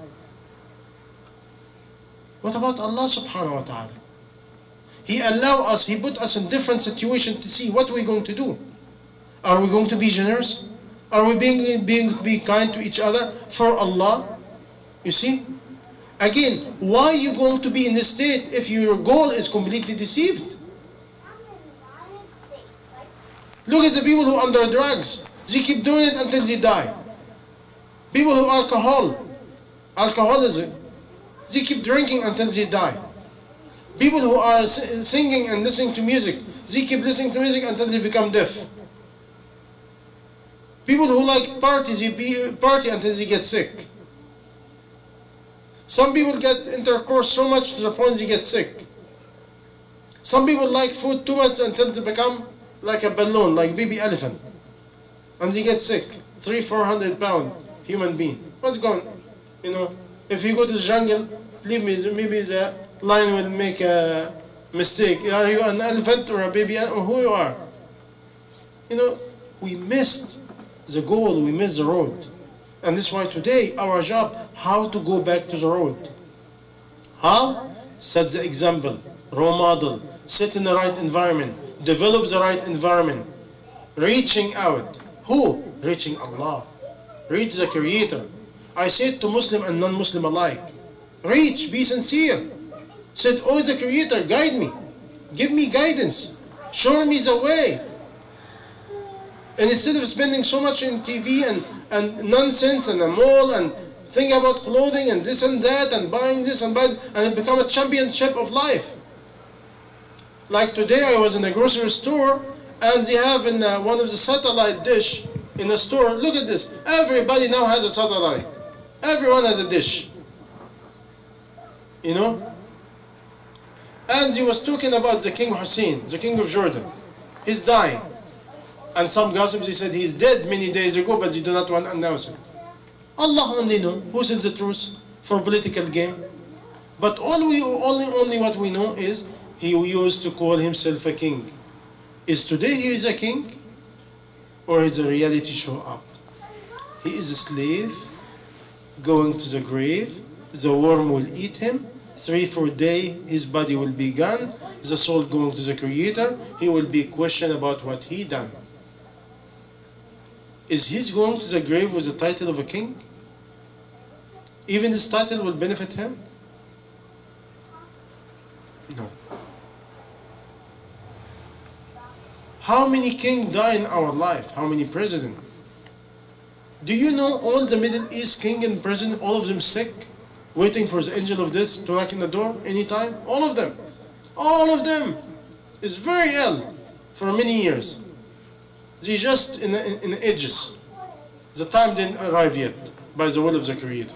What about Allah subhanahu wa ta'ala? He allowed us, He put us in different situations to see what we're going to do. Are we going to be generous? Are we being, being be kind to each other for Allah? You see? Again, why are you going to be in this state if your goal is completely deceived? Look at the people who are under drugs. They keep doing it until they die. People who are alcohol, alcoholism, they keep drinking until they die. People who are singing and listening to music, they keep listening to music until they become deaf. People who like parties, they party until they get sick. Some people get intercourse so much to the point they get sick. Some people like food too much until they become like a balloon, like baby elephant. And they get sick. Three, four hundred pound human being. What's going on? You know, if you go to the jungle, believe me, maybe the lion will make a mistake. Are you an elephant or a baby or who you are? You know, we missed the goal, we missed the road. And this is why today our job, how to go back to the road. How? Set the example, role model, sit in the right environment, develop the right environment, reaching out. Who? Reaching Allah. Reach the Creator. I said to Muslim and non-Muslim alike, reach, be sincere. Said, oh, the Creator, guide me. Give me guidance. Show me the way. And instead of spending so much in T V and, and nonsense and a mall and thinking about clothing and this and that and buying this and buying, and it become a championship of life. Like today I was in a grocery store and they have in uh, one of the satellite dish in the store, look at this, everybody now has a satellite. Everyone has a dish. You know? And he was talking about the King Hussein, the King of Jordan. He's dying. And some gossips, he said he's dead many days ago, but they do not want to announce it. Allah only knows who said the truth for political game. But all we, only, only what we know is he used to call himself a king. Is today he is a king? Or is a reality show up? He is a slave, going to the grave, the worm will eat him, three, four days his body will be gone, the soul going to the Creator, he will be questioned about what he done. Is he going to the grave with the title of a king? Even this title will benefit him? No. How many kings die in our life? How many presidents? Do you know all the Middle East king and president, all of them sick, waiting for the angel of death to knock on the door anytime? All of them. All of them is very ill for many years. They just in the, in the edges. The time didn't arrive yet by the will of the Creator.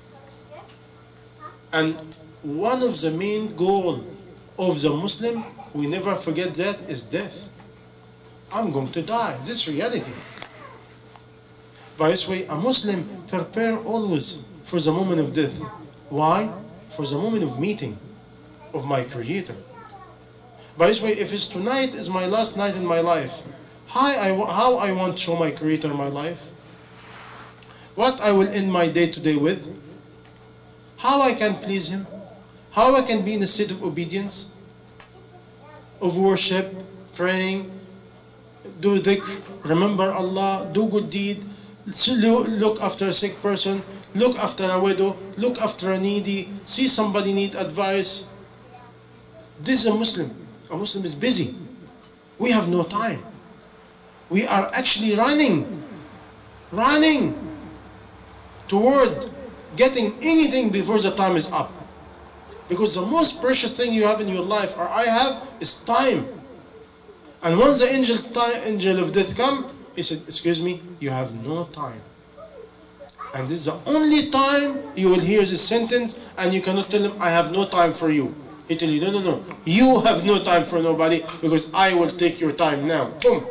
And one of the main goals of the Muslim, we never forget that, is death. I'm going to die. This is reality. By this way, a Muslim prepare always for the moment of death. Why? For the moment of meeting of my Creator. By this way, if it's tonight is my last night in my life, how I, how I want to show my Creator my life? What I will end my day today with? How I can please Him? How I can be in a state of obedience, of worship, praying, do dhikr, remember Allah, do good deed, look after a sick person, look after a widow, look after a needy, see somebody need advice. This is a Muslim. A Muslim is busy. We have no time. We are actually running, running toward getting anything before the time is up. Because the most precious thing you have in your life, or I have, is time. And once the angel, time, angel of death come, he said, excuse me, you have no time. And this is the only time you will hear this sentence, and you cannot tell him, I have no time for you. He tell you, no, no, no. You have no time for nobody, because I will take your time now. Boom.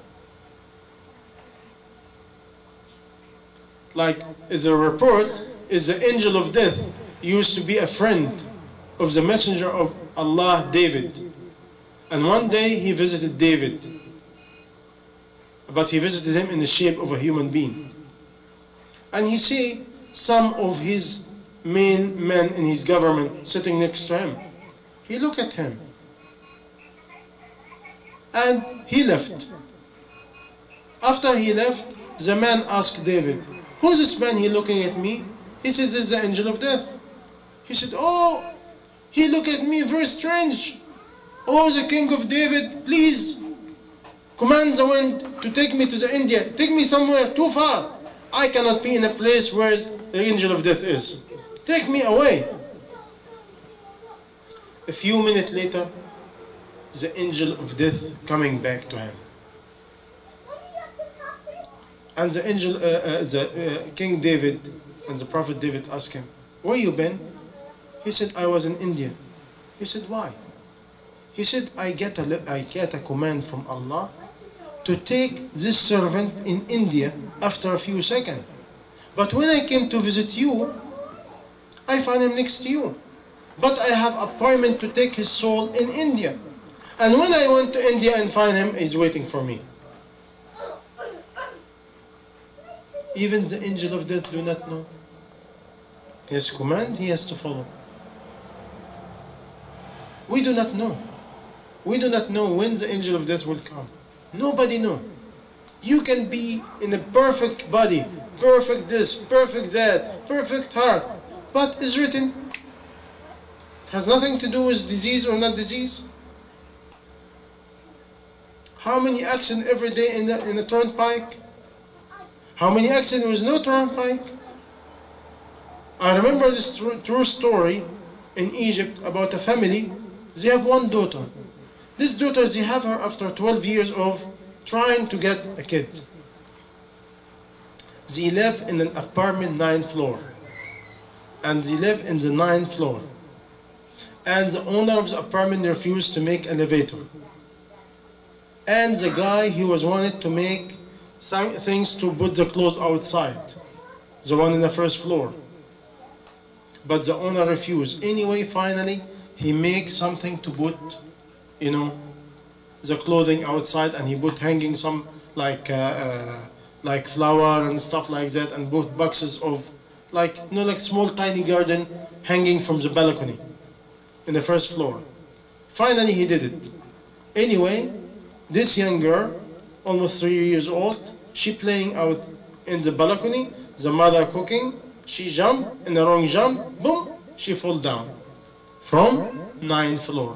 Like, as a report, is the angel of death used to be a friend of the messenger of Allah, David. And one day he visited David. But he visited him in the shape of a human being. And he see some of his main men in his government sitting next to him. He looked at him. And he left. After he left, the man asked David, who's this man he looking at me? He said, this is the angel of death. He said, oh, he looked at me very strange. Oh, the king of David, please command the wind to take me to the India. Take me somewhere too far. I cannot be in a place where the angel of death is. Take me away. A few minutes later, the angel of death coming back to him. And the angel, uh, uh, the uh, King David and the Prophet David asked him, where you been? He said, I was in India. He said, why? He said, I get a, I get a command from Allah to take this servant in India after a few seconds. But when I came to visit you, I found him next to you. But I have appointment to take his soul in India. And when I went to India and find him, he's waiting for me. Even the angel of death do not know. His command, he has to follow. We do not know. We do not know when the angel of death will come. Nobody knows. You can be in a perfect body, perfect this, perfect that, perfect heart, but is written. It has nothing to do with disease or not disease. How many accidents every day in the, in the turnpike? How many accidents with no turnpike? I remember this true, true story in Egypt about a family. They have one daughter. This daughter, they have her after twelve years of trying to get a kid. They live in an apartment ninth floor. And they live in the ninth floor. And the owner of the apartment refused to make elevator. And the guy, he was wanted to make th things to put the clothes outside. The one in the first floor. But the owner refused. Anyway, finally, he made something to put, you know, the clothing outside, and he put hanging some like uh, uh, like flower and stuff like that, and put boxes of like, you know, like small tiny garden hanging from the balcony in the first floor. Finally, he did it. Anyway, this young girl, almost three years old, she playing out in the balcony, the mother cooking, she jumped in the wrong jump, boom, she fall down from ninth floor.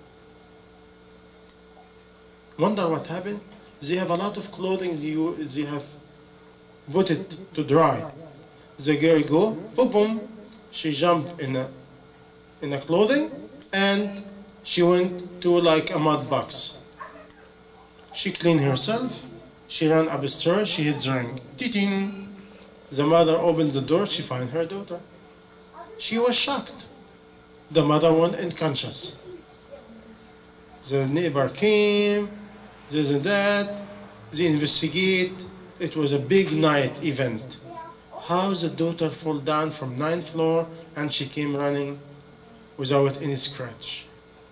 Wonder what happened? They have a lot of clothing, they, they have put it to dry. The girl go, boom, boom, she jumped in a, in a clothing, and she went to like a mud box. She cleaned herself, she ran upstairs, she hit the ring. Titin. The mother opens the door, she finds her daughter. She was shocked. The mother went unconscious. The neighbor came, this and that, they investigate. It was a big night event. How the daughter fall down from ninth floor and she came running without any scratch.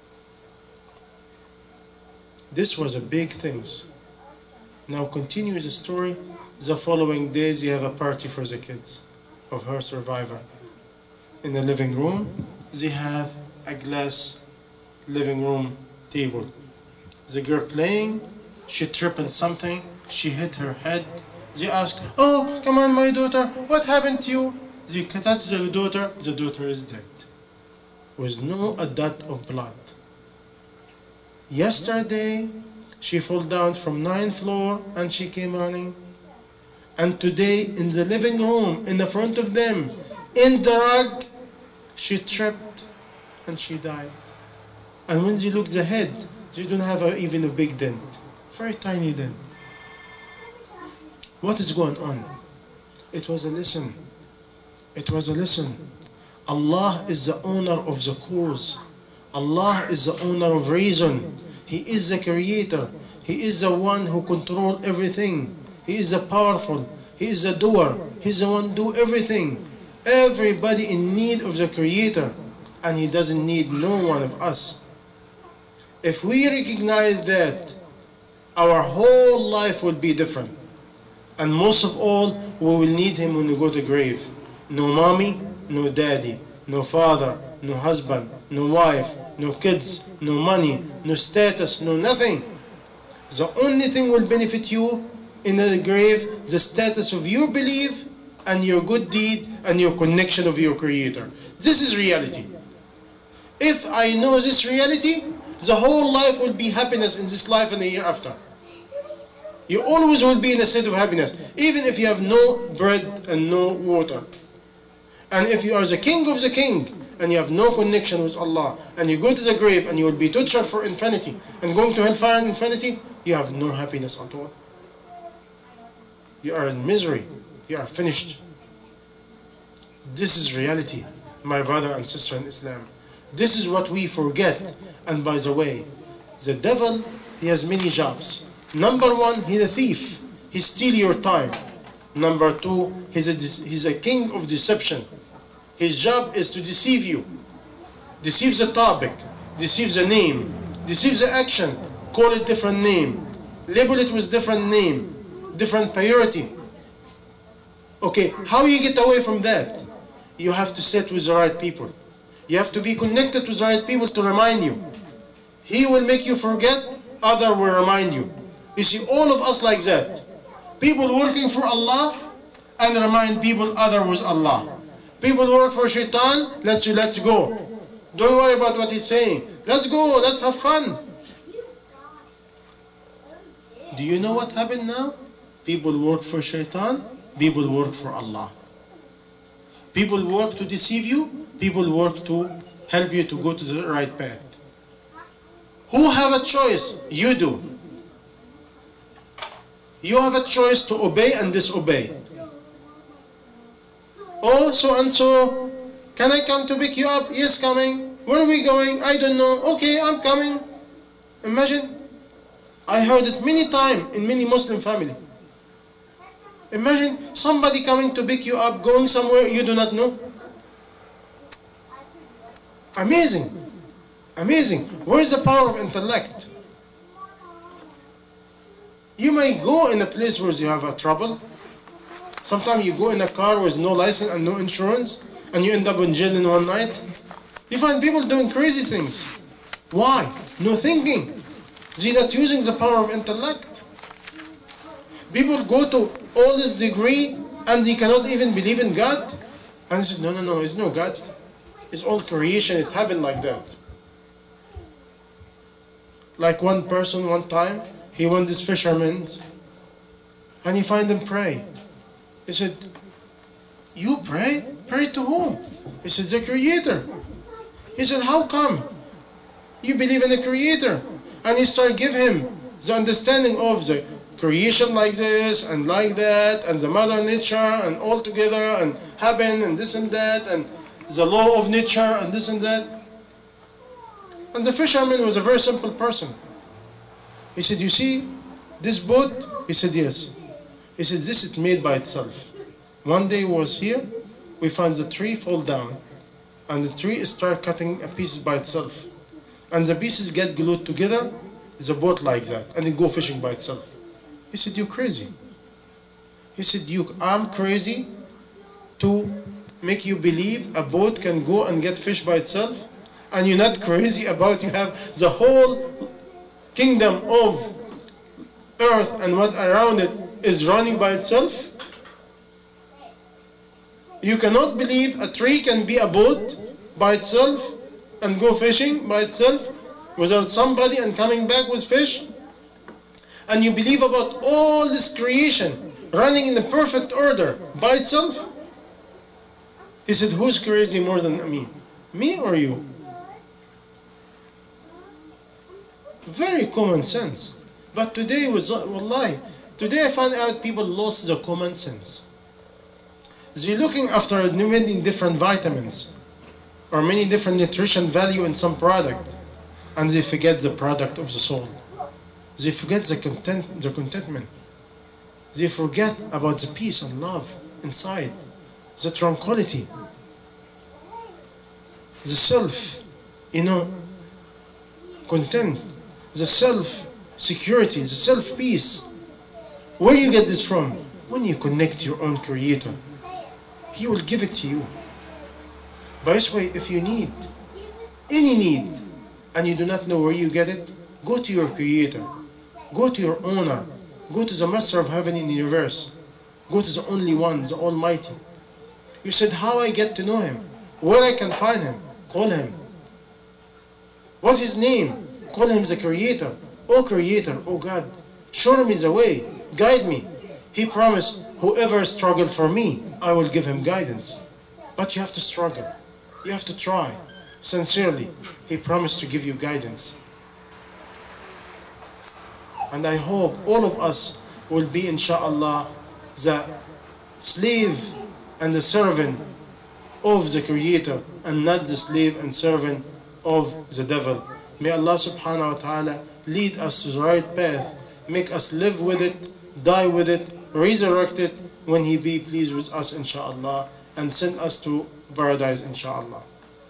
This was a big thing. Now continue the story. The following days you have a party for the kids of her survivor. In the living room, they have a glass living room table. The girl playing, she tripped on something, she hit her head. They asked, oh, come on my daughter, what happened to you? They touch the daughter, the daughter is dead. With no a dot of blood. Yesterday, she fell down from ninth floor and she came running. And today, in the living room, in the front of them, in the rug, she tripped and she died. And when they look the head, they don't have a, even a big dent. Very tiny dent. What is going on? It was a lesson. It was a lesson. Allah is the owner of the cause. Allah is the owner of reason. He is the creator. He is the one who controls everything. He is the powerful. He is the doer. He's the one who do everything. Everybody in need of the creator. And He doesn't need no one of us. If we recognize that, our whole life will be different. And most of all, we will need Him when we go to the grave. No mommy, no daddy, no father, no husband, no wife, no kids, no money, no status, no nothing. The only thing will benefit you in the grave, the status of your belief and your good deed and your connection of your Creator. This is reality. If I know this reality, the whole life will be happiness in this life and the year after. You always will be in a state of happiness, even if you have no bread and no water. And if you are the king of the king, and you have no connection with Allah, and you go to the grave and you will be tortured for infinity, and going to hellfire in infinity, you have no happiness at all. You are in misery. You are finished. This is reality, my brother and sister in Islam. This is what we forget. And by the way, the devil, he has many jobs. Number one, he's a thief. He steals your time. Number two, he's a, he's a king of deception. His job is to deceive you. Deceive the topic. Deceive the name. Deceive the action. Call it different name. Label it with different name. Different priority. Okay, how you get away from that? You have to sit with the right people. You have to be connected with the right people to remind you. He will make you forget, other will remind you. You see, all of us like that. People working for Allah and remind people other was Allah. People work for shaitan, let's let's go. Don't worry about what he's saying. Let's go, let's have fun. Do you know what happened now? People work for shaitan, people work for Allah. People work to deceive you, people work to help you to go to the right path. Who have a choice? You do. You have a choice to obey and disobey. Oh, so and so, can I come to pick you up? Yes, coming. Where are we going? I don't know. Okay, I'm coming. Imagine. I heard it many times in many Muslim families. Imagine somebody coming to pick you up, going somewhere you do not know. Amazing. Amazing. Where is the power of intellect? You may go in a place where you have a trouble. Sometimes you go in a car with no license and no insurance, and you end up in jail in one night. You find people doing crazy things. Why? No thinking. They're not using the power of intellect. People go to all this degree and they cannot even believe in God. And they say, no, no, no, it's no God. It's all creation. It happened like that. Like one person one time, he went this fisherman and he find them pray. He said, you pray? Pray to whom? He said, the Creator. He said, how come? You believe in the Creator. And he started give him the understanding of the creation like this and like that and the mother nature and all together and heaven and this and that and the law of nature and this and that. And the fisherman was a very simple person. He said, you see this boat? He said, yes. He said, this is made by itself. One day was here, we found the tree fall down and the tree start cutting a piece by itself. And the pieces get glued together, it's a boat like that, and it go fishing by itself. He said, you're crazy. He said, you, I'm crazy to make you believe a boat can go and get fish by itself, and you're not crazy about you have the whole kingdom of earth and what around it is running by itself. You cannot believe a tree can be a boat by itself and go fishing by itself without somebody and coming back with fish. And you believe about all this creation running in the perfect order by itself. He said, who's crazy more than me? Me or you? Very common sense. But today was, wallahi, today I find out people lost the common sense. They're looking after many different vitamins or many different nutrition value in some product, and they forget the product of the soul. They forget the content, the contentment. They forget about the peace and love inside, the tranquility, the self, you know, content, the self security, the self peace. Where you get this from? When you connect your own Creator, He will give it to you. By this way, if you need any need and you do not know where you get it, go to your Creator, go to your owner, go to the Master of Heaven and the universe, go to the only one, the Almighty. You said, how I get to know Him? Where I can find Him? Call Him. What's His name? Call Him the Creator. Oh Creator, oh God, show me the way, guide me. He promised, whoever struggles for me, I will give him guidance. But you have to struggle. You have to try. Sincerely, He promised to give you guidance. And I hope all of us will be, inshaAllah, the slave and the servant of the Creator, and not the slave and servant of the devil. May Allah subhanahu wa ta'ala lead us to the right path, make us live with it, die with it, resurrect it when He be pleased with us, inshaAllah, and send us to paradise, inshaAllah.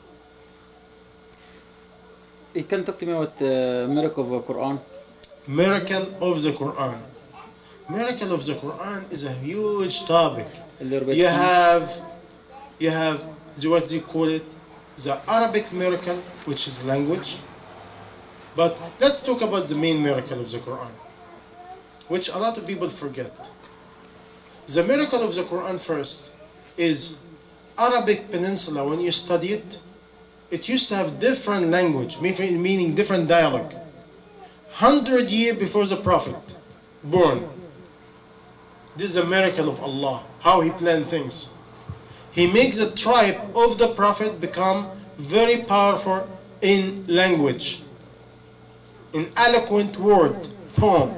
You can talk to me about the miracle of the Quran. Miracle of the Quran. Miracle of the Quran is a huge topic. A little bit. You have, you have the, what they call it, the Arabic miracle, which is language. But let's talk about the main miracle of the Quran, which a lot of people forget. The miracle of the Quran first is Arabic Peninsula. When you study it, it used to have different language, meaning different dialogue. Hundred years before the Prophet born. This is a miracle of Allah, how He planned things. He makes the tribe of the Prophet become very powerful in language, in eloquent word, poem.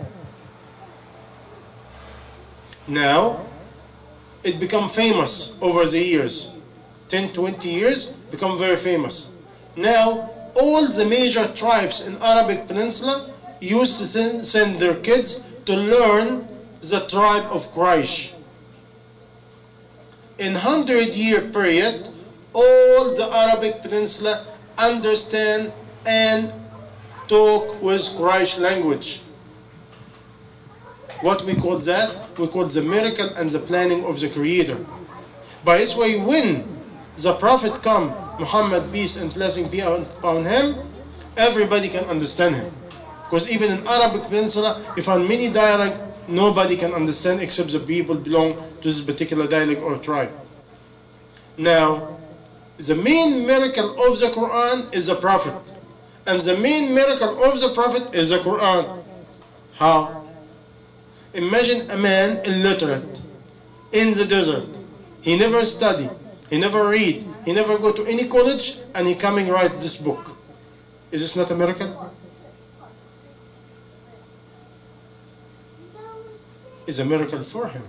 Now, it become famous over the years. ten, twenty years, become very famous. Now, all the major tribes in Arabic Peninsula used to send their kids to learn the tribe of Quraysh. In hundred year period, all the Arabic Peninsula understand and talk with Quraysh language. What we call that? We call the miracle and the planning of the Creator. By this way, when the Prophet come, Muhammad, peace and blessing be upon him, everybody can understand him. Because even in Arabic Peninsula, you find many dialect, nobody can understand except the people belong to this particular dialect or tribe. Now, the main miracle of the Quran is the Prophet. And the main miracle of the Prophet is the Quran. How? Imagine a man illiterate in the desert. He never study, he never read, he never go to any college, and he coming write this book. Is this not a miracle? It's a miracle for him.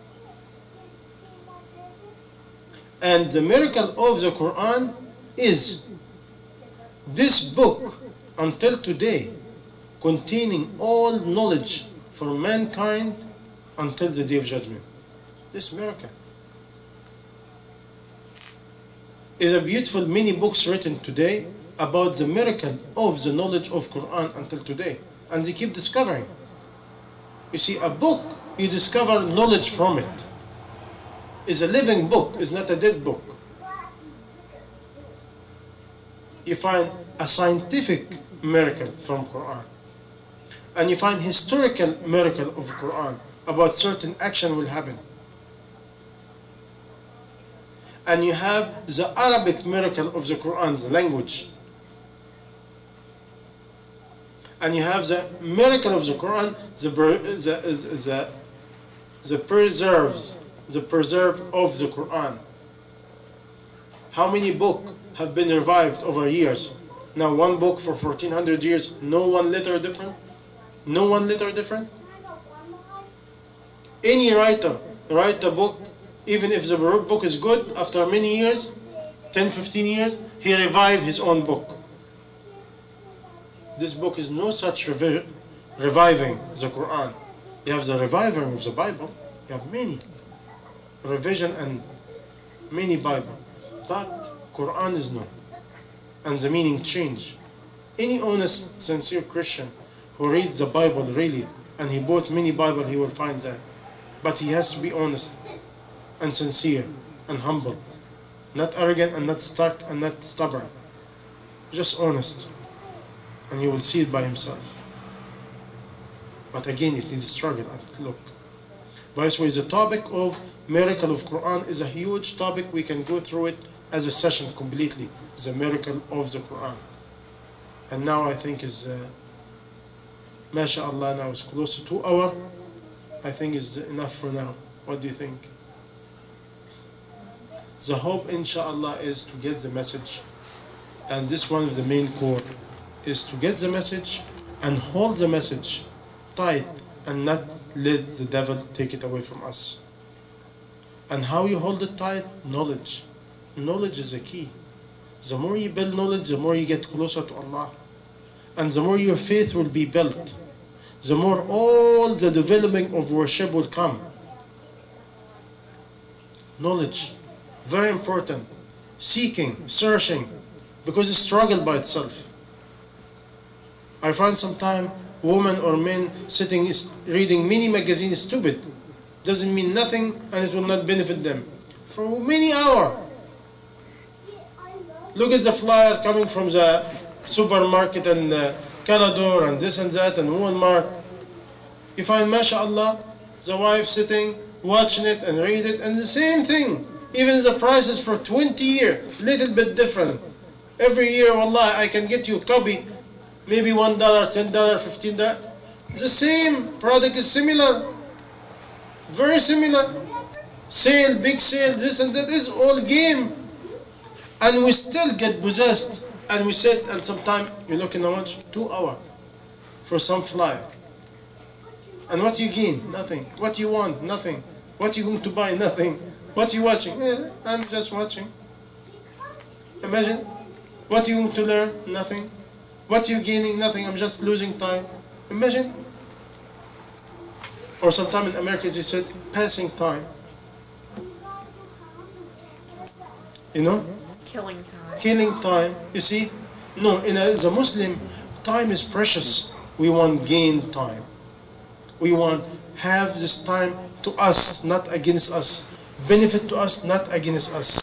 And the miracle of the Quran is this book until today containing all knowledge for mankind until the day of judgment. This miracle is a beautiful many books written today about the miracle of the knowledge of Quran until today, and they keep discovering. You see, a book, you discover knowledge from it. It's a living book, it's not a dead book. You find a scientific miracle from Quran, and you find historical miracle of Quran about certain action will happen. And you have the Arabic miracle of the Quran, the language. And you have the miracle of the Quran, the the the, the preserves, the preserve of the Quran. How many books have been revived over years? Now one book for fourteen hundred years, no one letter different? No one letter different? Any writer write a book Even if the book is good, after many years, ten, fifteen years, he revived his own book. This book is no such revi reviving the Quran. You have the reviving of the Bible. You have many revision and many Bible. But Quran is no. And the meaning change. Any honest, sincere Christian who reads the Bible really, and he bought many Bible, he will find that. But he has to be honest and sincere and humble. Not arrogant and not stuck and not stubborn. Just honest. And you will see it by himself. But again, it needs struggle. Look. By the way, the topic of miracle of Quran is a huge topic. We can go through it as a session completely. The miracle of the Quran. And now I think is, uh, MashaAllah, now it's close to two hours. I think is enough for now. What do you think? The hope, inshallah, is to get the message. And this one of the main core is to get the message and hold the message tight and not let the devil take it away from us. And how you hold it tight? Knowledge. Knowledge is a key. The more you build knowledge, the more you get closer to Allah. And the more your faith will be built, the more all the development of worship will come. Knowledge. Very important. Seeking, searching, because it's struggle by itself. I find sometimes women or men sitting reading many magazines is stupid. Doesn't mean nothing and it will not benefit them. For many hours. Look at the flyer coming from the supermarket and uh, Canador and this and that and Walmart. You find, mashallah, the wife sitting, watching it and read it, and the same thing. Even the prices for twenty years, little bit different. Every year, wallah, I can get you a copy, maybe one dollar, ten dollars, fifteen dollars. The same product is similar. Very similar. Sale, big sale, this and that is all game. And we still get possessed. And we sit and sometimes you look in the watch, two hours for some flyer. And what you gain? Nothing. What you want? Nothing. What you going to buy? Nothing. What you watching? Eh, I'm just watching. Imagine. What you going to learn? Nothing. What you gaining? Nothing. I'm just losing time. Imagine. Or sometimes in America they said passing time. You know? Killing time. Killing time. You see? No, in a, as a Muslim, time is precious. We want gain time. We want have this time to us, not against us. Benefit to us, not against us.